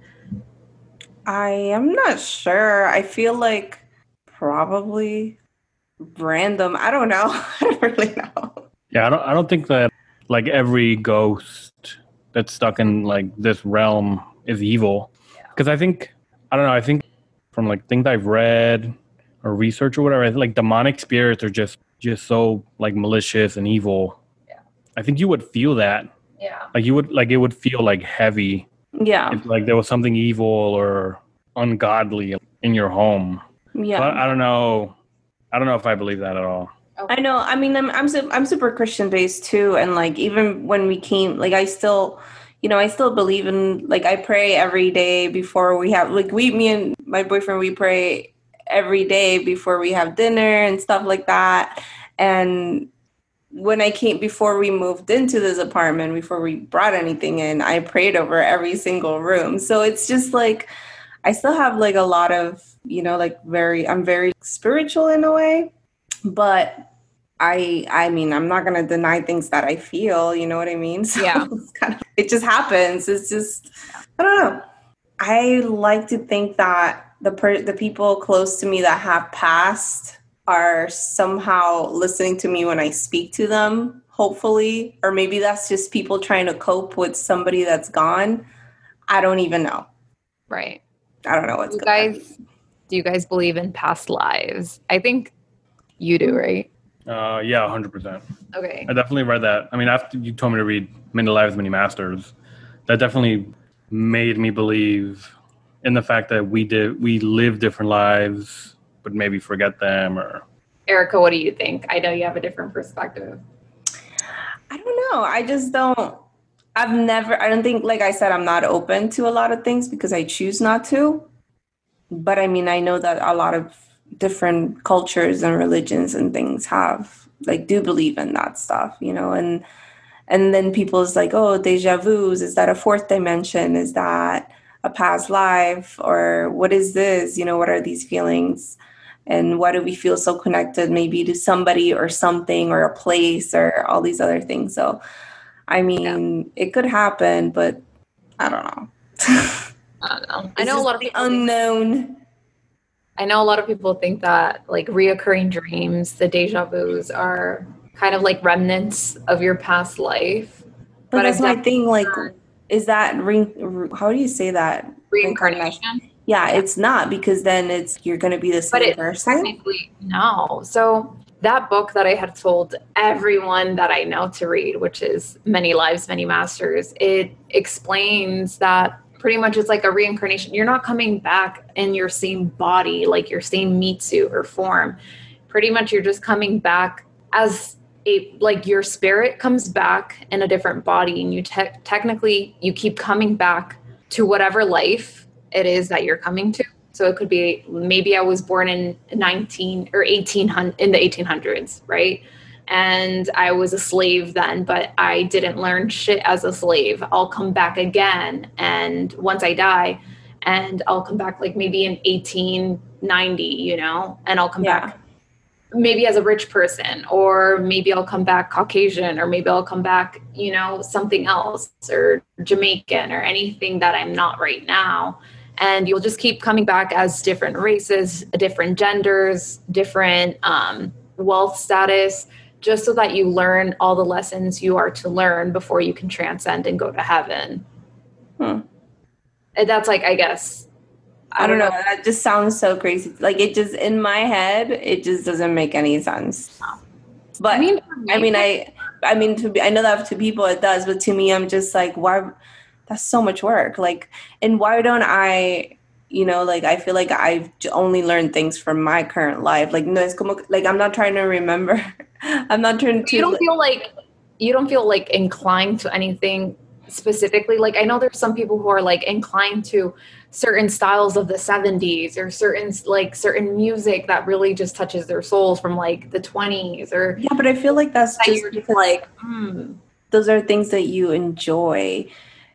I am not sure. I feel like probably random. I don't know. I don't really know. Yeah, I don't I don't think that like every ghost that's stuck in like this realm is evil. Because I think I don't know, I think from like things I've read or research or whatever, I think like demonic spirits are just just so like malicious and evil. Yeah. I think you would feel that. Yeah. Like you would like it would feel like heavy. Yeah. If like there was something evil or ungodly in your home. Yeah. But I don't know. I don't know if I believe that at all. I know. I mean, I'm I'm su- I'm super Christian based too, and like even when we came, like I still, you know, I still believe in, like I pray every day before we have, like we, me and my boyfriend, we pray every day before we have dinner and stuff like that. And when I came, before we moved into this apartment, before we brought anything in, I prayed over every single room. So it's just like, I still have like a lot of, you know, like very, I'm very spiritual in a way, but I, I mean, I'm not going to deny things that I feel, you know what I mean? So Yeah. it's kind of, it just happens. It's just, I don't know. I like to think that the per- the people close to me that have passed are somehow listening to me when I speak to them, hopefully. Or maybe that's just people trying to cope with somebody that's gone. I don't even know. Right. I don't know what's You going guys, do you guys believe in past lives? I think you do, right? Uh, yeah, one hundred percent. Okay. I definitely read that. I mean, after you told me to read Many Lives, Many Masters, that definitely made me believe in the fact that we did we live different lives, but maybe forget them. Or Erica, what do you think? I know you have a different perspective. I don't know. I just don't. I've never, I don't think, like I said, I'm not open to a lot of things because I choose not to. But I mean, I know that a lot of different cultures and religions and things have, like, do believe in that stuff, you know, and and then people's like, oh, deja vus, is that a fourth dimension? Is that a past life? Or what is this? You know, what are these feelings? And why do we feel so connected maybe to somebody or something or a place or all these other things? So, I mean, yeah. It could happen, but I don't know. I don't know. I know a lot of the people unknown. Think, I know a lot of people think that like reoccurring dreams, the deja vus, are kind of like remnants of your past life. But, but that's my thing. Like, is that re- how do you say that? Reincarnation? Yeah, yeah, it's not, because then it's you're going to be the same but it, person. Technically, no. So that book that I had told everyone that I know to read, which is Many Lives, Many Masters, it explains that pretty much it's like a reincarnation. You're not coming back in your same body, like your same meat suit or form. Pretty much you're just coming back as a, like your spirit comes back in a different body, and you te- technically you keep coming back to whatever life it is that you're coming to. So it could be, maybe I was born in nineteen or eighteen hundred in the eighteen hundreds, right? And I was a slave then, but I didn't learn shit as a slave. I'll come back again. And once I die, and I'll come back like maybe in eighteen ninety, you know, and I'll come yeah. back maybe as a rich person, or maybe I'll come back Caucasian, or maybe I'll come back, you know, something else, or Jamaican, or anything that I'm not right now. and you'll just keep coming back as different races, different genders, different um, wealth status, just so that you learn all the lessons you are to learn before you can transcend and go to heaven. Hmm. And that's like, I guess, I, I don't know. know. That just sounds so crazy. Like it just, in my head, it just doesn't make any sense. But I mean, I mean, I, I mean, to be, I know that to people it does, but to me, I'm just like, why? That's so much work. Like, and why don't I, you know, like, I feel like I've only learned things from my current life. Like, no, it's como, like, I'm not trying to remember. I'm not trying to. You don't feel like, you don't feel like inclined to anything specifically. Like, I know there's some people who are like inclined to certain styles of the seventies or certain, like certain music that really just touches their souls from like the twenties or. Yeah, but I feel like that's that just, you're just like, hmm. Those are things that you enjoy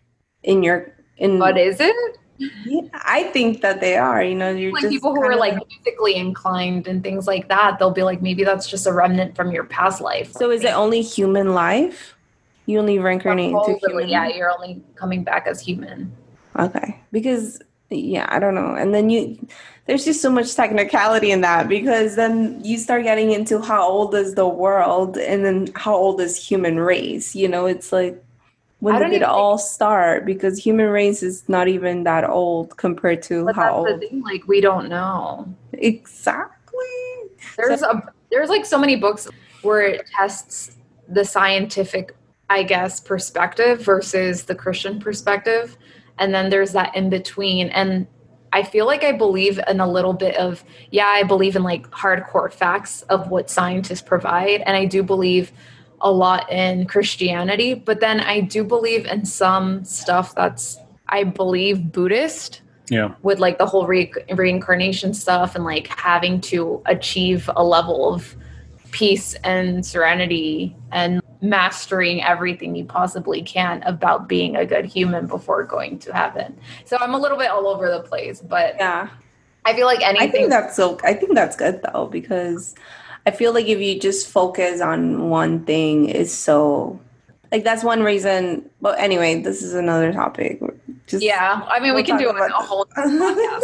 in your, in. But is it? Yeah, I think that they are, you know, you're like just people who are like musically inclined and things like that. They'll be like, maybe that's just a remnant from your past life. So is it only human life? You only reincarnate into human? Yeah, you're only coming back as human. Okay. Because, yeah, I don't know. And then you, there's just so much technicality in that, because then you start getting into how old is the world and then how old is human race? You know, it's like, when did it all start? Because human race is not even that old compared to but how that's old. The thing, like, we don't know. Exactly. There's so, a there's like so many books where it tests the scientific, I guess, perspective versus the Christian perspective. And then there's that in between. And I feel like I believe in a little bit of, yeah, I believe in like hardcore facts of what scientists provide. And I do believe a lot in Christianity, but then I do believe in some stuff that's, I believe, Buddhist. Yeah. With like the whole re- reincarnation stuff and like having to achieve a level of peace and serenity and mastering everything you possibly can about being a good human before going to heaven. So I'm a little bit all over the place, but yeah, I feel like anything. I think that's so. I think that's good though, because I feel like if you just focus on one thing, is so like that's one reason. But anyway, this is another topic. Just, yeah, I mean, we'll we can do a whole podcast.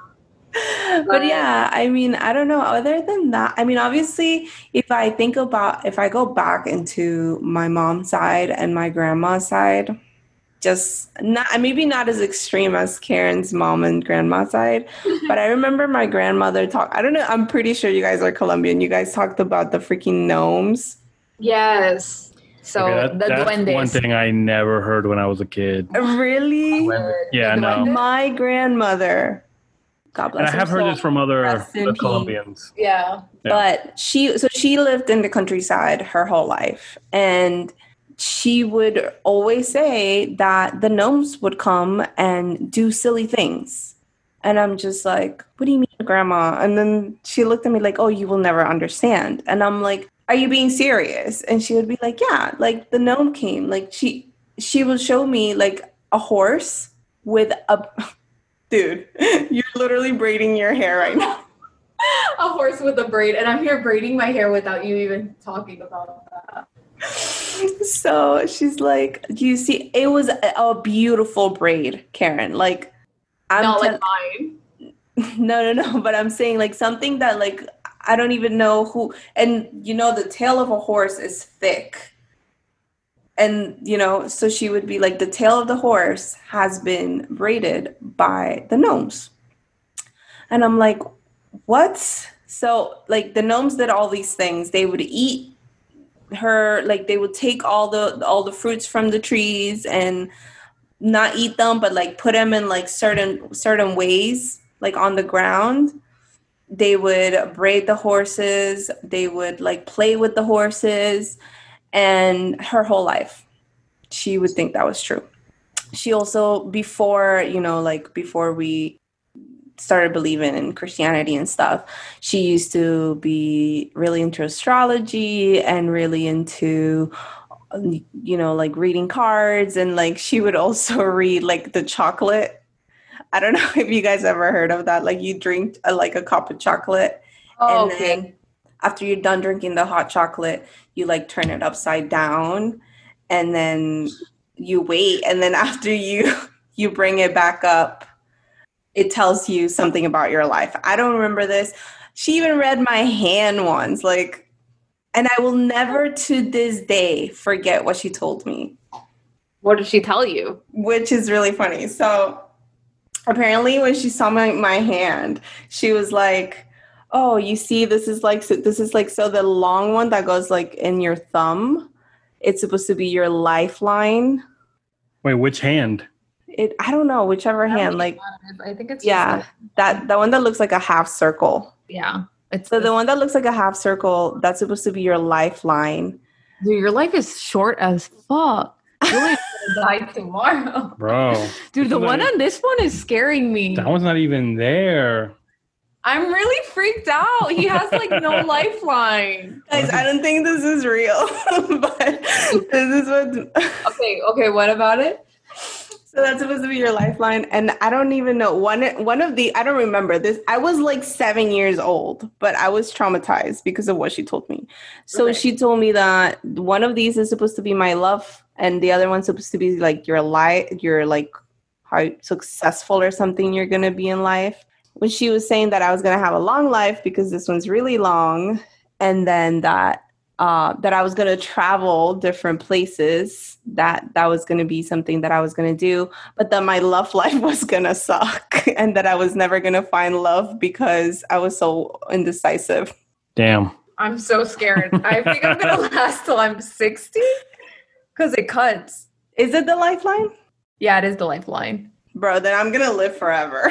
But yeah, I mean, I don't know. Other than that, I mean, obviously, if I think about, if I go back into my mom's side and my grandma's side, just not, maybe not as extreme as Karen's mom and grandma side, but I remember my grandmother talk. I don't know. I'm pretty sure you guys are Colombian. You guys talked about the freaking gnomes. Yes. So okay, that, the that's duendes. One thing I never heard when I was a kid. Really? Yeah, no. My grandmother. God bless and I her have heard soul. this from other, Rest in other peace. Colombians. Yeah. Yeah. But she, so she lived in the countryside her whole life. And she would always say that the gnomes would come and do silly things. And I'm just like, what do you mean, Grandma? And then she looked at me like, oh, you will never understand. And I'm like, are you being serious? And she would be like, yeah, like the gnome came. Like she, she would show me like a horse with a, dude, you're literally braiding your hair right now. A horse with a braid. And I'm here braiding my hair without you even talking about that. So she's like, do you see? It was a, a beautiful braid, Karen. Like, I'm not te- like mine. No, no, no. But I'm saying like something that like, I don't even know who, and you know, the tail of a horse is thick. And, you know, so she would be like, the tail of the horse has been braided by the gnomes. And I'm like, what? So like the gnomes did all these things. They would eat her, like they would take all the all the fruits from the trees and not eat them, but like put them in like certain certain ways, like on the ground. They would braid the horses. They would like play with the horses. And her whole life, she would think that was true. She also, before, you know, like before we started believing in Christianity and stuff, she used to be really into astrology and really into, you know, like reading cards. And like she would also read like the chocolate. I don't know if you guys ever heard of that. Like you drink a, like a cup of chocolate. Oh, and okay. then after you're done drinking the hot chocolate, you like turn it upside down and then you wait. And then after you, you bring it back up, it tells you something about your life. I don't remember this. She even read my hand once, like, and I will never to this day forget what she told me. What did she tell you? Which is really funny. So apparently when she saw my, my hand, she was like, oh, you see, this is like, so this is like, so the long one that goes like in your thumb, it's supposed to be your lifeline. Wait, which hand? It, I don't know, whichever hand, like, I think it's yeah, just like, that, the one that looks like a half circle. yeah. It's So this, the one that looks like a half circle, that's supposed to be your lifeline. dude, your life is short as fuck. Julian's gonna die tomorrow. Bro. Dude, the one on this one is scaring me. That one's not even there. I'm really freaked out. He has like no lifeline. Guys, I don't think this is real, but this is what... Okay, okay, what about it? So that's supposed to be your lifeline. And I don't even know. One one of the, I don't remember this. I was like seven years old, but I was traumatized because of what she told me. So Okay. she told me that one of these is supposed to be my love, and the other one's supposed to be like your life, your like how successful or something you're going to be in life. When she was saying that I was going to have a long life because this one's really long, and then that uh, that I was going to travel different places, that that was going to be something that I was going to do, but that my love life was going to suck and that I was never going to find love because I was so indecisive. Damn. I'm so scared. I think I'm gonna last till I'm sixty because it cuts. Is it the lifeline? Yeah, it is the lifeline. Bro, then I'm going to live forever.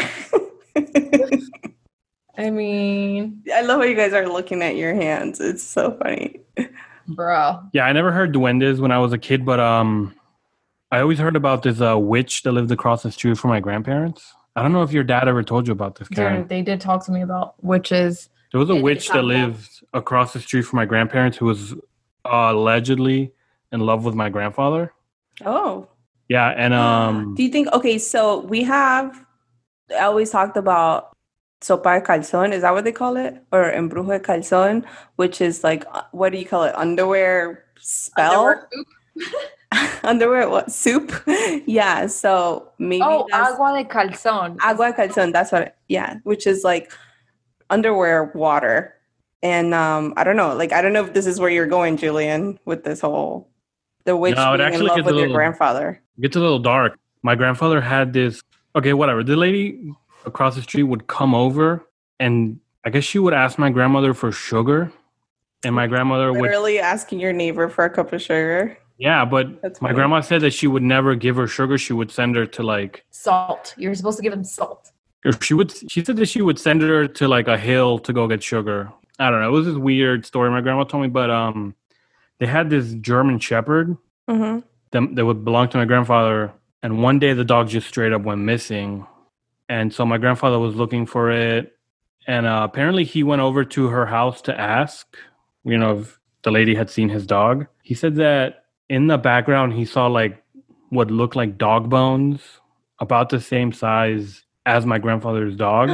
I mean, I love how you guys are looking at your hands. It's so funny. bro. Yeah, I never heard duendes when I was a kid, but um, I always heard about this uh, witch that lived across the street from my grandparents. I don't know if your dad ever told you about this, Karen. Dude, they did talk to me about witches. There was a It is witch that not lived across the street from my grandparents who was uh, allegedly in love with my grandfather. Oh. Yeah, and um, Do you think, okay, so we have, I always talked about sopa de calzón, is that what they call it? Or embrujo de calzón, which is like, uh, what do you call it? Underwear spell? Underwear soup? Underwear what? Soup? Yeah, so maybe Oh, that's agua de calzón. agua de calzón, that's what, it, yeah, which is like underwear water. And um, I don't know, like, I don't know if this is where you're going, Julian, with this whole, the witch No, it being in actually love gets with a your little- grandfather. it gets a little dark. My grandfather had this. Okay, whatever. The lady across the street would come over, and I guess she would ask my grandmother for sugar, and my grandmother would. Literally asking your neighbor for a cup of sugar. Yeah, but That's my funny. grandma said that she would never give her sugar. She would send her to like. Salt. You're supposed to give them salt. Or she would. She said that she would send her to like a hill to go get sugar. I don't know. It was this weird story my grandma told me, but um, they had this German Shepherd Mm-hmm. that, that would belong to my grandfather, and one day the dog just straight up went missing, and so my grandfather was looking for it, and uh, apparently he went over to her house to ask, you know, if the lady had seen his dog. He said that in the background he saw like what looked like dog bones, about the same size as my grandfather's dog.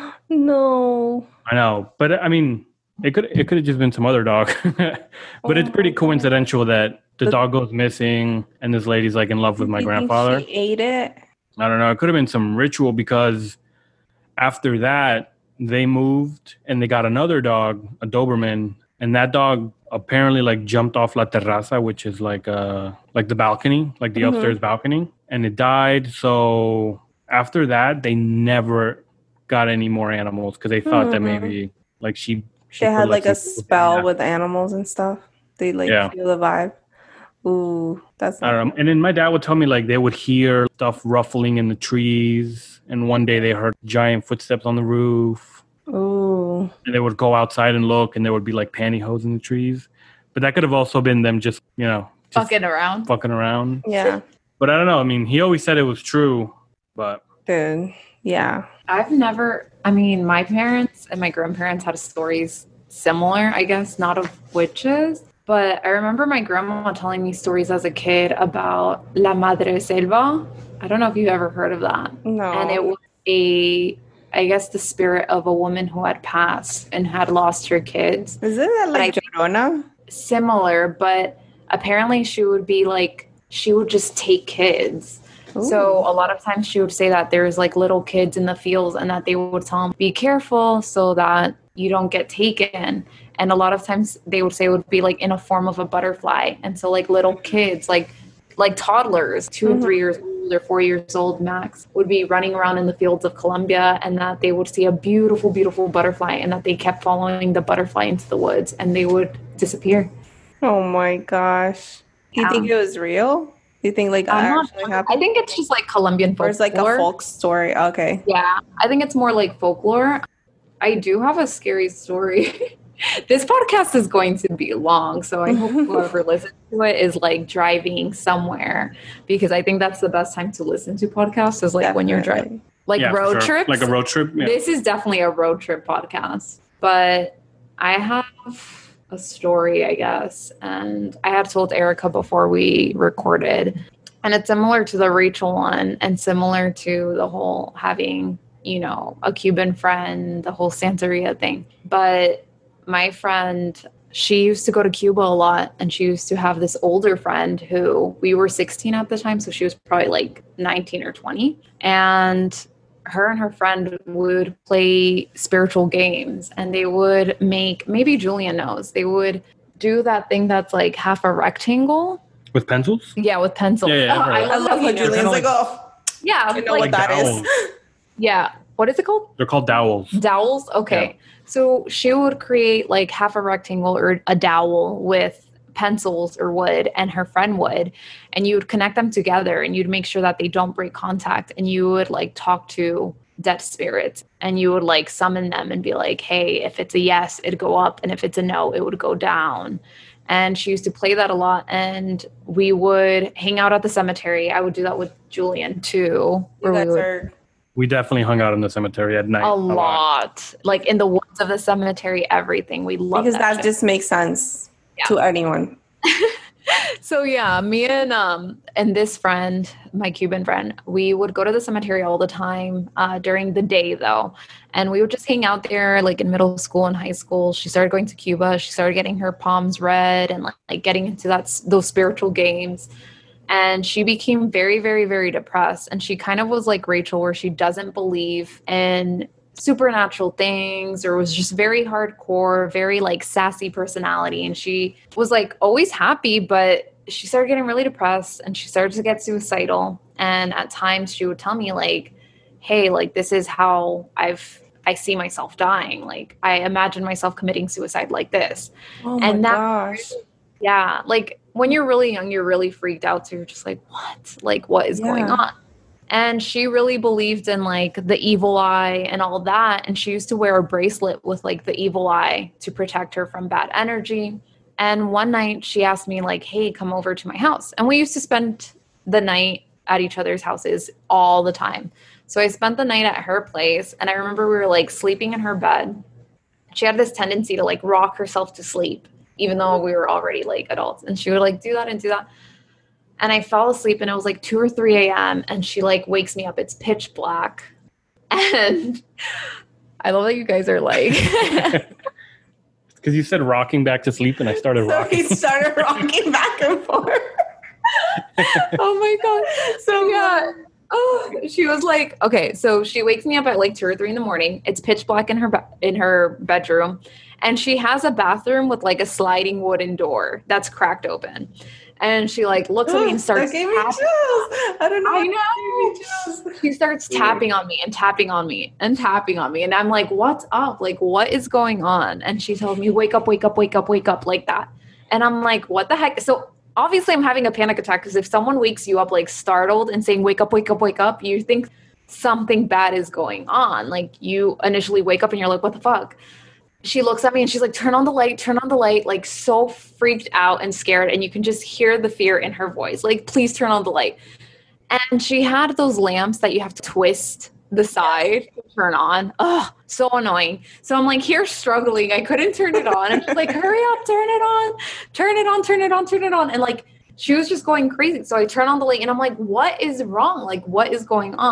No. I know, but I mean, it could it could have just been some other dog, but Oh it's pretty my God. coincidental that the But- dog goes missing and this lady's like in love with my Do you think grandfather. She ate it. I don't know. It could have been some ritual because after that they moved and they got another dog, a Doberman, and that dog apparently like jumped off la terraza, which is like uh like the balcony, like the Mhm. upstairs balcony, and it died. So after that, they never got any more animals because they thought that Mhm. maybe like she. she They put, had like a some- spell Yeah. with animals and stuff. They like Yeah. feel the vibe. Ooh, that's I not don't know. And then my dad would tell me like they would hear stuff ruffling in the trees, and one day they heard giant footsteps on the roof, Ooh. and they would go outside and look, and there would be like pantyhose in the trees. But that could have also been them just you know just Fucking around. fucking around. Yeah, But I don't know. I mean, he always said it was true, but dude. Yeah. I've never, I mean, my parents and my grandparents had stories similar, I guess, not of witches, but I remember my grandma telling me stories as a kid about La Madre Selva. I don't know if you've ever heard of that. No. And it was a, I guess, the spirit of a woman who had passed and had lost her kids. Isn't that like I- Llorona? Similar, but apparently she would be like, she would just take kids. So a lot of times she would say that there's like little kids in the fields and that they would tell them, be careful so that you don't get taken. And a lot of times they would say it would be like in a form of a butterfly. And so like little kids, like like toddlers, two mm-hmm. and three years old or four years old max, would be running around in the fields of Colombia, and that they would see a beautiful, beautiful butterfly, and that they kept following the butterfly into the woods and they would disappear. Oh my gosh. Do you yeah. think it was real? Do you think like that actually not, happened? I think it's just like Colombian folklore. Or it's like a folk story. Okay. Yeah. I think it's more like folklore. I do have a scary story. This podcast is going to be long, so I hope whoever listens to it is like driving somewhere, because I think that's the best time to listen to podcasts is like Definitely. when you're driving. Like yeah, road sure. trips. Like a road trip. Yeah. This is definitely a road trip podcast. But I have a story, I guess, and I had told Erica before we recorded, and it's similar to the Rachel one and similar to the whole having, you know, a Cuban friend, the whole Santeria thing. But my friend, she used to go to Cuba a lot, and she used to have this older friend who, we were sixteen at the time, so she was probably like nineteen or twenty. And her and her friend would play spiritual games, and they would make, maybe Julian knows, they would do that thing that's like half a rectangle. With pencils? Yeah, with pencils. Yeah, yeah, oh, right. I love how Julian's like, oh, yeah, I know like, what that dowels. is. Yeah. What is it called? They're called dowels. Dowels? Okay. Yeah. So she would create like half a rectangle or a dowel with pencils or wood, and her friend would, and you would connect them together, and you'd make sure that they don't break contact, and you would like talk to dead spirits, and you would like summon them and be like, hey, if it's a yes, it'd go up, and if it's a no, it would go down. And she used to play that a lot, and we would hang out at the cemetery. I would do that with Julian too. You guys we would, are We definitely hung out in the cemetery at night. A, a lot. lot. Like in the woods of the cemetery, everything. We love Because that that just makes sense yeah. to anyone. So yeah, me and um and this friend, my Cuban friend, we would go to the cemetery all the time uh, during the day though. And we would just hang out there like in middle school and high school. She started going to Cuba. She started getting her palms read and like, like getting into that those spiritual games. And she became very, very, very depressed. And she kind of was like Rachel, where she doesn't believe in supernatural things, or was just very hardcore, very like sassy personality. And she was like always happy, but she started getting really depressed, and she started to get suicidal. And at times she would tell me like, hey, like this is how I've, I see myself dying. Like I imagine myself committing suicide like this. Oh my and that, gosh. Yeah. Like when you're really young, you're really freaked out. So you're just like, what? Like what is yeah. going on? And she really believed in like the evil eye and all that. And she used to wear a bracelet with like the evil eye to protect her from bad energy. And one night she asked me like, hey, come over to my house. And we used to spend the night at each other's houses all the time. So I spent the night at her place, and I remember we were like sleeping in her bed. She had this tendency to like rock herself to sleep, even though we were already like adults, and she would like do that and do that. And I fell asleep, and it was like two or three a.m. and she like wakes me up. It's pitch black. And I love that you guys are like. Because you said rocking back to sleep, and I started so rocking. he started rocking back and forth. Oh my God. So yeah. Oh, she was like, okay, so she wakes me up at like two or three in the morning. It's pitch black in her be- in her bedroom, and she has a bathroom with like a sliding wooden door that's cracked open. And she like looks at me and starts that gave me tapping. chills. I don't know. I know. She starts tapping on me and tapping on me and tapping on me, and I'm like, "What's up? Like, what is going on?" And she told me, "Wake up, wake up, wake up, wake up," like that. And I'm like, "What the heck?" So obviously I'm having a panic attack, because if someone wakes you up like startled and saying, wake up, wake up, wake up, you think something bad is going on. Like you initially wake up and you're like, what the fuck? She looks at me and she's like, turn on the light, turn on the light, like so freaked out and scared. And you can just hear the fear in her voice. Like, please turn on the light. And she had those lamps that you have to twist the side to turn on. Oh, so annoying. So I'm like here struggling. I couldn't turn it on. And she's like, hurry up, turn it on, turn it on, turn it on, turn it on. And like, she was just going crazy. So I turn on the light and I'm like, what is wrong? Like, what is going on?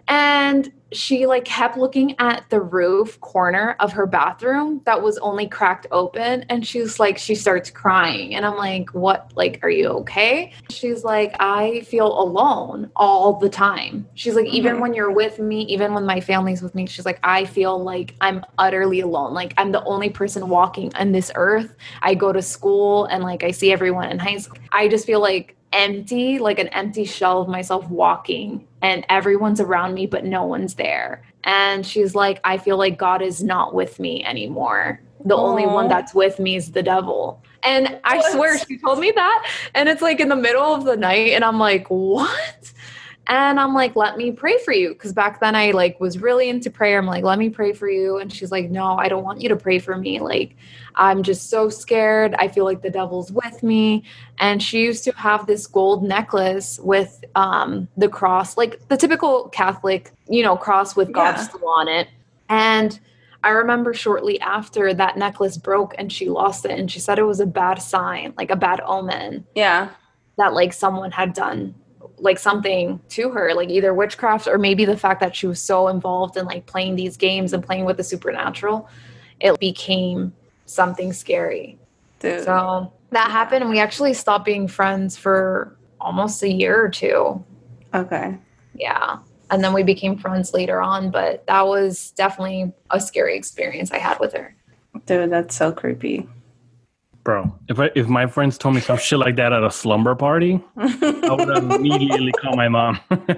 And she like kept looking at the roof corner of her bathroom that was only cracked open. And she was like, she starts crying. And I'm like, what? Like, are you okay? She's like, I feel alone all the time. She's like, even Mhm. when you're with me, even when my family's with me, she's like, I feel like I'm utterly alone. Like I'm the only person walking on this earth. I go to school and like I see everyone in high school. I just feel like empty, like an empty shell of myself walking, and everyone's around me, but no one's there. And she's like, I feel like God is not with me anymore. The only one Aw. that's with me is the devil. And I What? swear she told me that. And it's like in the middle of the night. And I'm like, what? And I'm like, let me pray for you. Because back then I like was really into prayer. I'm like, let me pray for you. And she's like, no, I don't want you to pray for me. Like, I'm just so scared. I feel like the devil's with me. And she used to have this gold necklace with um, the cross, like the typical Catholic, you know, cross with God Yeah. still on it. And I remember shortly after that necklace broke and she lost it. And she said it was a bad sign, like a bad omen Yeah. that like someone had done like something to her, like either witchcraft or maybe the fact that she was so involved in like playing these games and playing with the supernatural, it became something scary. Dude. So that happened and we actually stopped being friends for almost a year or two. Okay. Yeah. And then we became friends later on, but that was definitely a scary experience I had with her. Dude, that's so creepy. Bro, if I, if my friends told me some shit like that at a slumber party, I would immediately call my mom.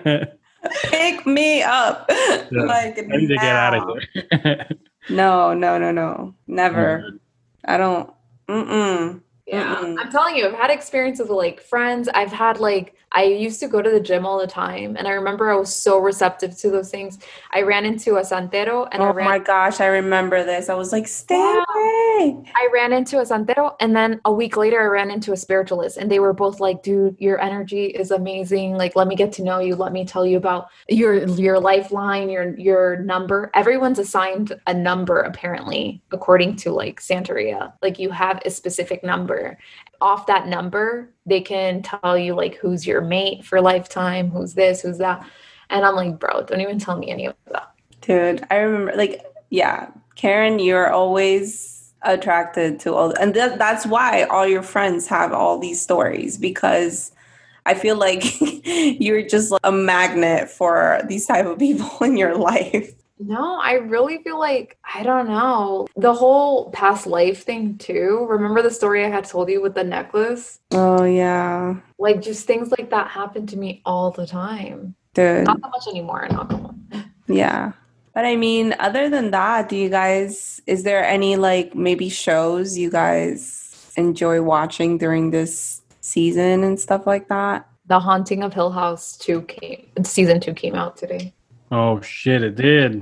Pick me up. Yeah, Like, I need to get out of now. here. No, no, no, no. Never. Mhm. I don't. Mm-mm. Yeah. Mm-mm. I'm telling you, I've had experiences with like friends. I've had like, I used to go to the gym all the time. And I remember I was so receptive to those things. I ran into a santero and I Oh ran my gosh, I remember this. I was like, stay Yeah. away. I ran into a santero, and then a week later I ran into a spiritualist, and they were both like, dude, your energy is amazing. Like, let me get to know you. Let me tell you about your your lifeline, your your number. Everyone's assigned a number, apparently, according to like Santeria. Like you have a specific number. Off that number, they can tell you like who's your mate for lifetime, who's this, who's that. And I'm like, bro, don't even tell me any of that. Dude, I remember, like, yeah, Karen, you're always attracted to all, and that, that's why all your friends have all these stories, because I feel like you're just like a magnet for these type of people in your life. No, I really feel like, I don't know, the whole past life thing too. Remember the story I had told you with the necklace? Oh, yeah. Like just things like that happen to me all the time. Dude, Not so much anymore, not so much. yeah. But I mean, other than that, do you guys, is there any like maybe shows you guys enjoy watching during this season and stuff like that? The Haunting of Hill House two came, season two came out today. Oh shit, it did.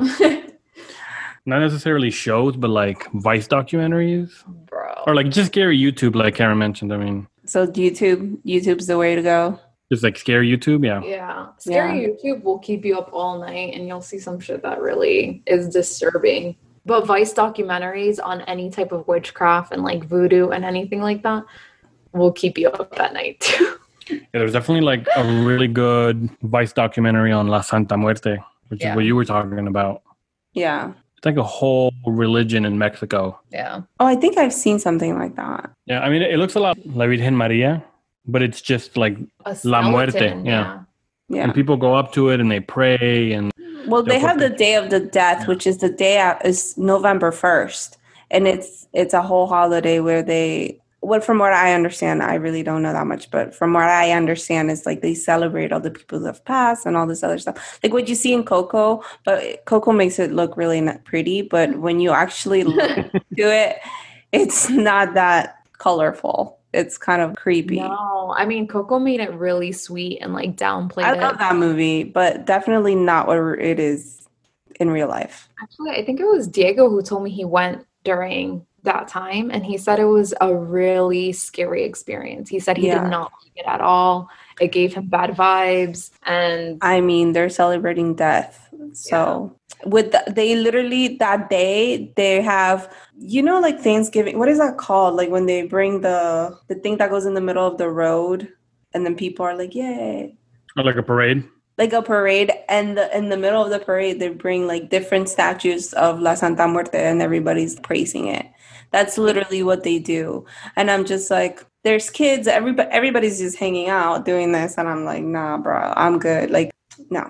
Not necessarily shows, but like Vice documentaries, Bro. or like just scary YouTube, like Karen mentioned. I mean, So YouTube, YouTube's the way to go. just like scary YouTube. Yeah. Yeah. Scary YouTube will keep you up all night and you'll see some shit that really is disturbing. But Vice documentaries on any type of witchcraft and like voodoo and anything like that will keep you up at night too. Yeah, there's definitely like a really good Vice documentary on La Santa Muerte, which Yeah. is what you were talking about. Yeah. It's like a whole religion in Mexico. Yeah. Oh, I think I've seen something like that. Yeah, I mean, it looks a lot La Virgen Maria, but it's just like, A La Muerte, skeleton, yeah. Yeah. and people go up to it and they pray. And Well, they They'll have put the Day of the Death, Yeah. which is the day out, is November first, and it's it's a whole holiday where they. Well, from what I understand, I really don't know that much, but from what I understand, is like they celebrate all the people who have passed and all this other stuff, like what you see in Coco. But Coco makes it look really not pretty, but when you actually look to it, it's not that colorful. It's kind of creepy. No, I mean Coco made it really sweet and like downplayed I it. love that movie, but definitely not what it is in real life. Actually, I think it was Diego who told me he went during that time and he said it was a really scary experience. He said he Yeah. did not like it at all. It gave him bad vibes and I mean, they're celebrating death. So with the, they literally that day they have, you know, like Thanksgiving. What is that called? Like when they bring the the thing that goes in the middle of the road, and then people are like, "Yay!" or like a parade. like a parade, and the, in the middle of the parade, they bring like different statues of La Santa Muerte, and everybody's praising it. That's literally what they do. And I'm just like, there's kids, everybody, everybody's just hanging out doing this. And I'm like, nah, bro, I'm good. Like, no.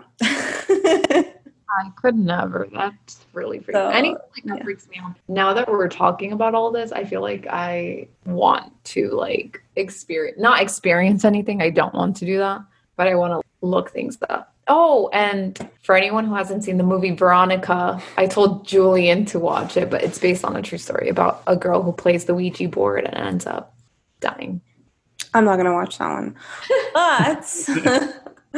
I could never. That's really freaky. So, Anything like that yeah. freaks me out. Now that we're talking about all this, I feel like I want to like experience, not experience anything. I don't want to do that, but I want to look things up. Oh, and for anyone who hasn't seen the movie Veronica, I told Julian to watch it, but it's based on a true story about a girl who plays the Ouija board and ends up dying. I'm not going to watch that one. But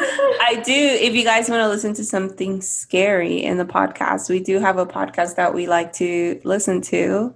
I do, if you guys want to listen to something scary in the podcast, we do have a podcast that we like to listen to.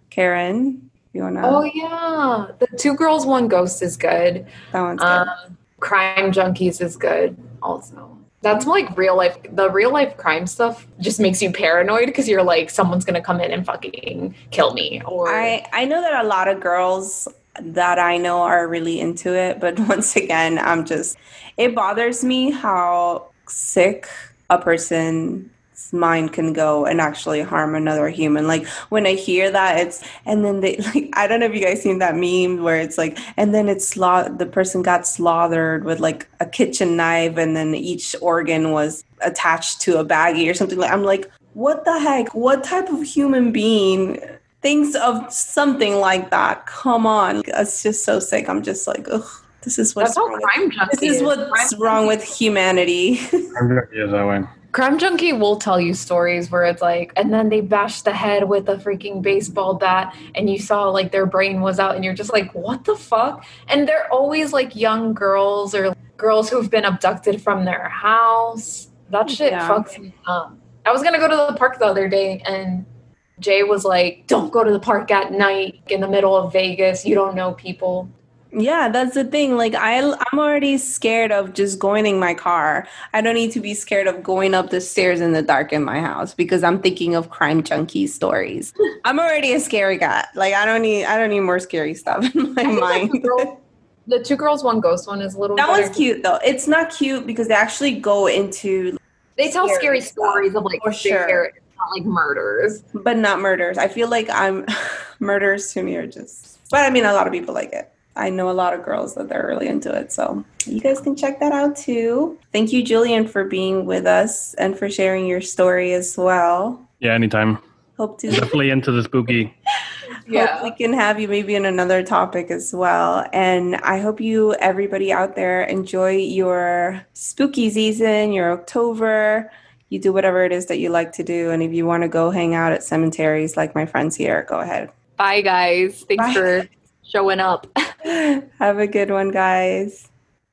Karen, you want to? Oh, yeah. The Two Girls, One Ghost is good. That one's good. Um, Crime Junkies is good also. That's like real life. The real life crime stuff just makes you paranoid because you're like, someone's going to come in and fucking kill me. Or I, I know that a lot of girls that I know are really into it, but once again, I'm just, it bothers me how sick a person's mind can go and actually harm another human. Like when I hear that, it's, and then they like, I don't know if you guys seen that meme where it's like, and then it's sla- the person got slaughtered with like a kitchen knife, and then each organ was attached to a baggie or something. Like, I'm like, what the heck? What type of human being thinks of something like that? Come on. It's just so sick. I'm just like, ugh, this is what's that's how wrong Crime with, Junkie this is what's Crime wrong with humanity. I'm gonna be that way. Crime Junkie will tell you stories where it's like, and then they bashed the head with a freaking baseball bat, and you saw like their brain was out, and you're just like, what the fuck? And they're always like young girls or girls who've been abducted from their house. That shit Yeah. fucks me up. I was gonna go to the park the other day, and Jay was like, don't go to the park at night in the middle of Vegas. You don't know people. Yeah, that's the thing. Like I, I'm already scared of just going in my car. I don't need to be scared of going up the stairs in the dark in my house because I'm thinking of Crime Junkie stories. I'm already a scary cat. Like I don't need, I don't need more scary stuff in my mind. The, girl, the Two Girls, One Ghost one is a little That better. one's cute though. It's not cute because they actually go into, They tell scary scary stuff, stories of like for sure. scary- not like murders. but not murders. I feel like I'm murders to me are just, but I mean, a lot of people like it. I know a lot of girls that they're really into it. So you guys can check that out too. Thank you, Julian, for being with us and for sharing your story as well. Yeah, anytime. Hope to Definitely into the spooky. hope we can have you maybe in another topic as well. And I hope you, everybody out there, enjoy your spooky season, your October. You do whatever it is that you like to do. And if you want to go hang out at cemeteries like my friends here, go ahead. Bye, guys. Thanks Bye. for showing up. Have a good one, guys.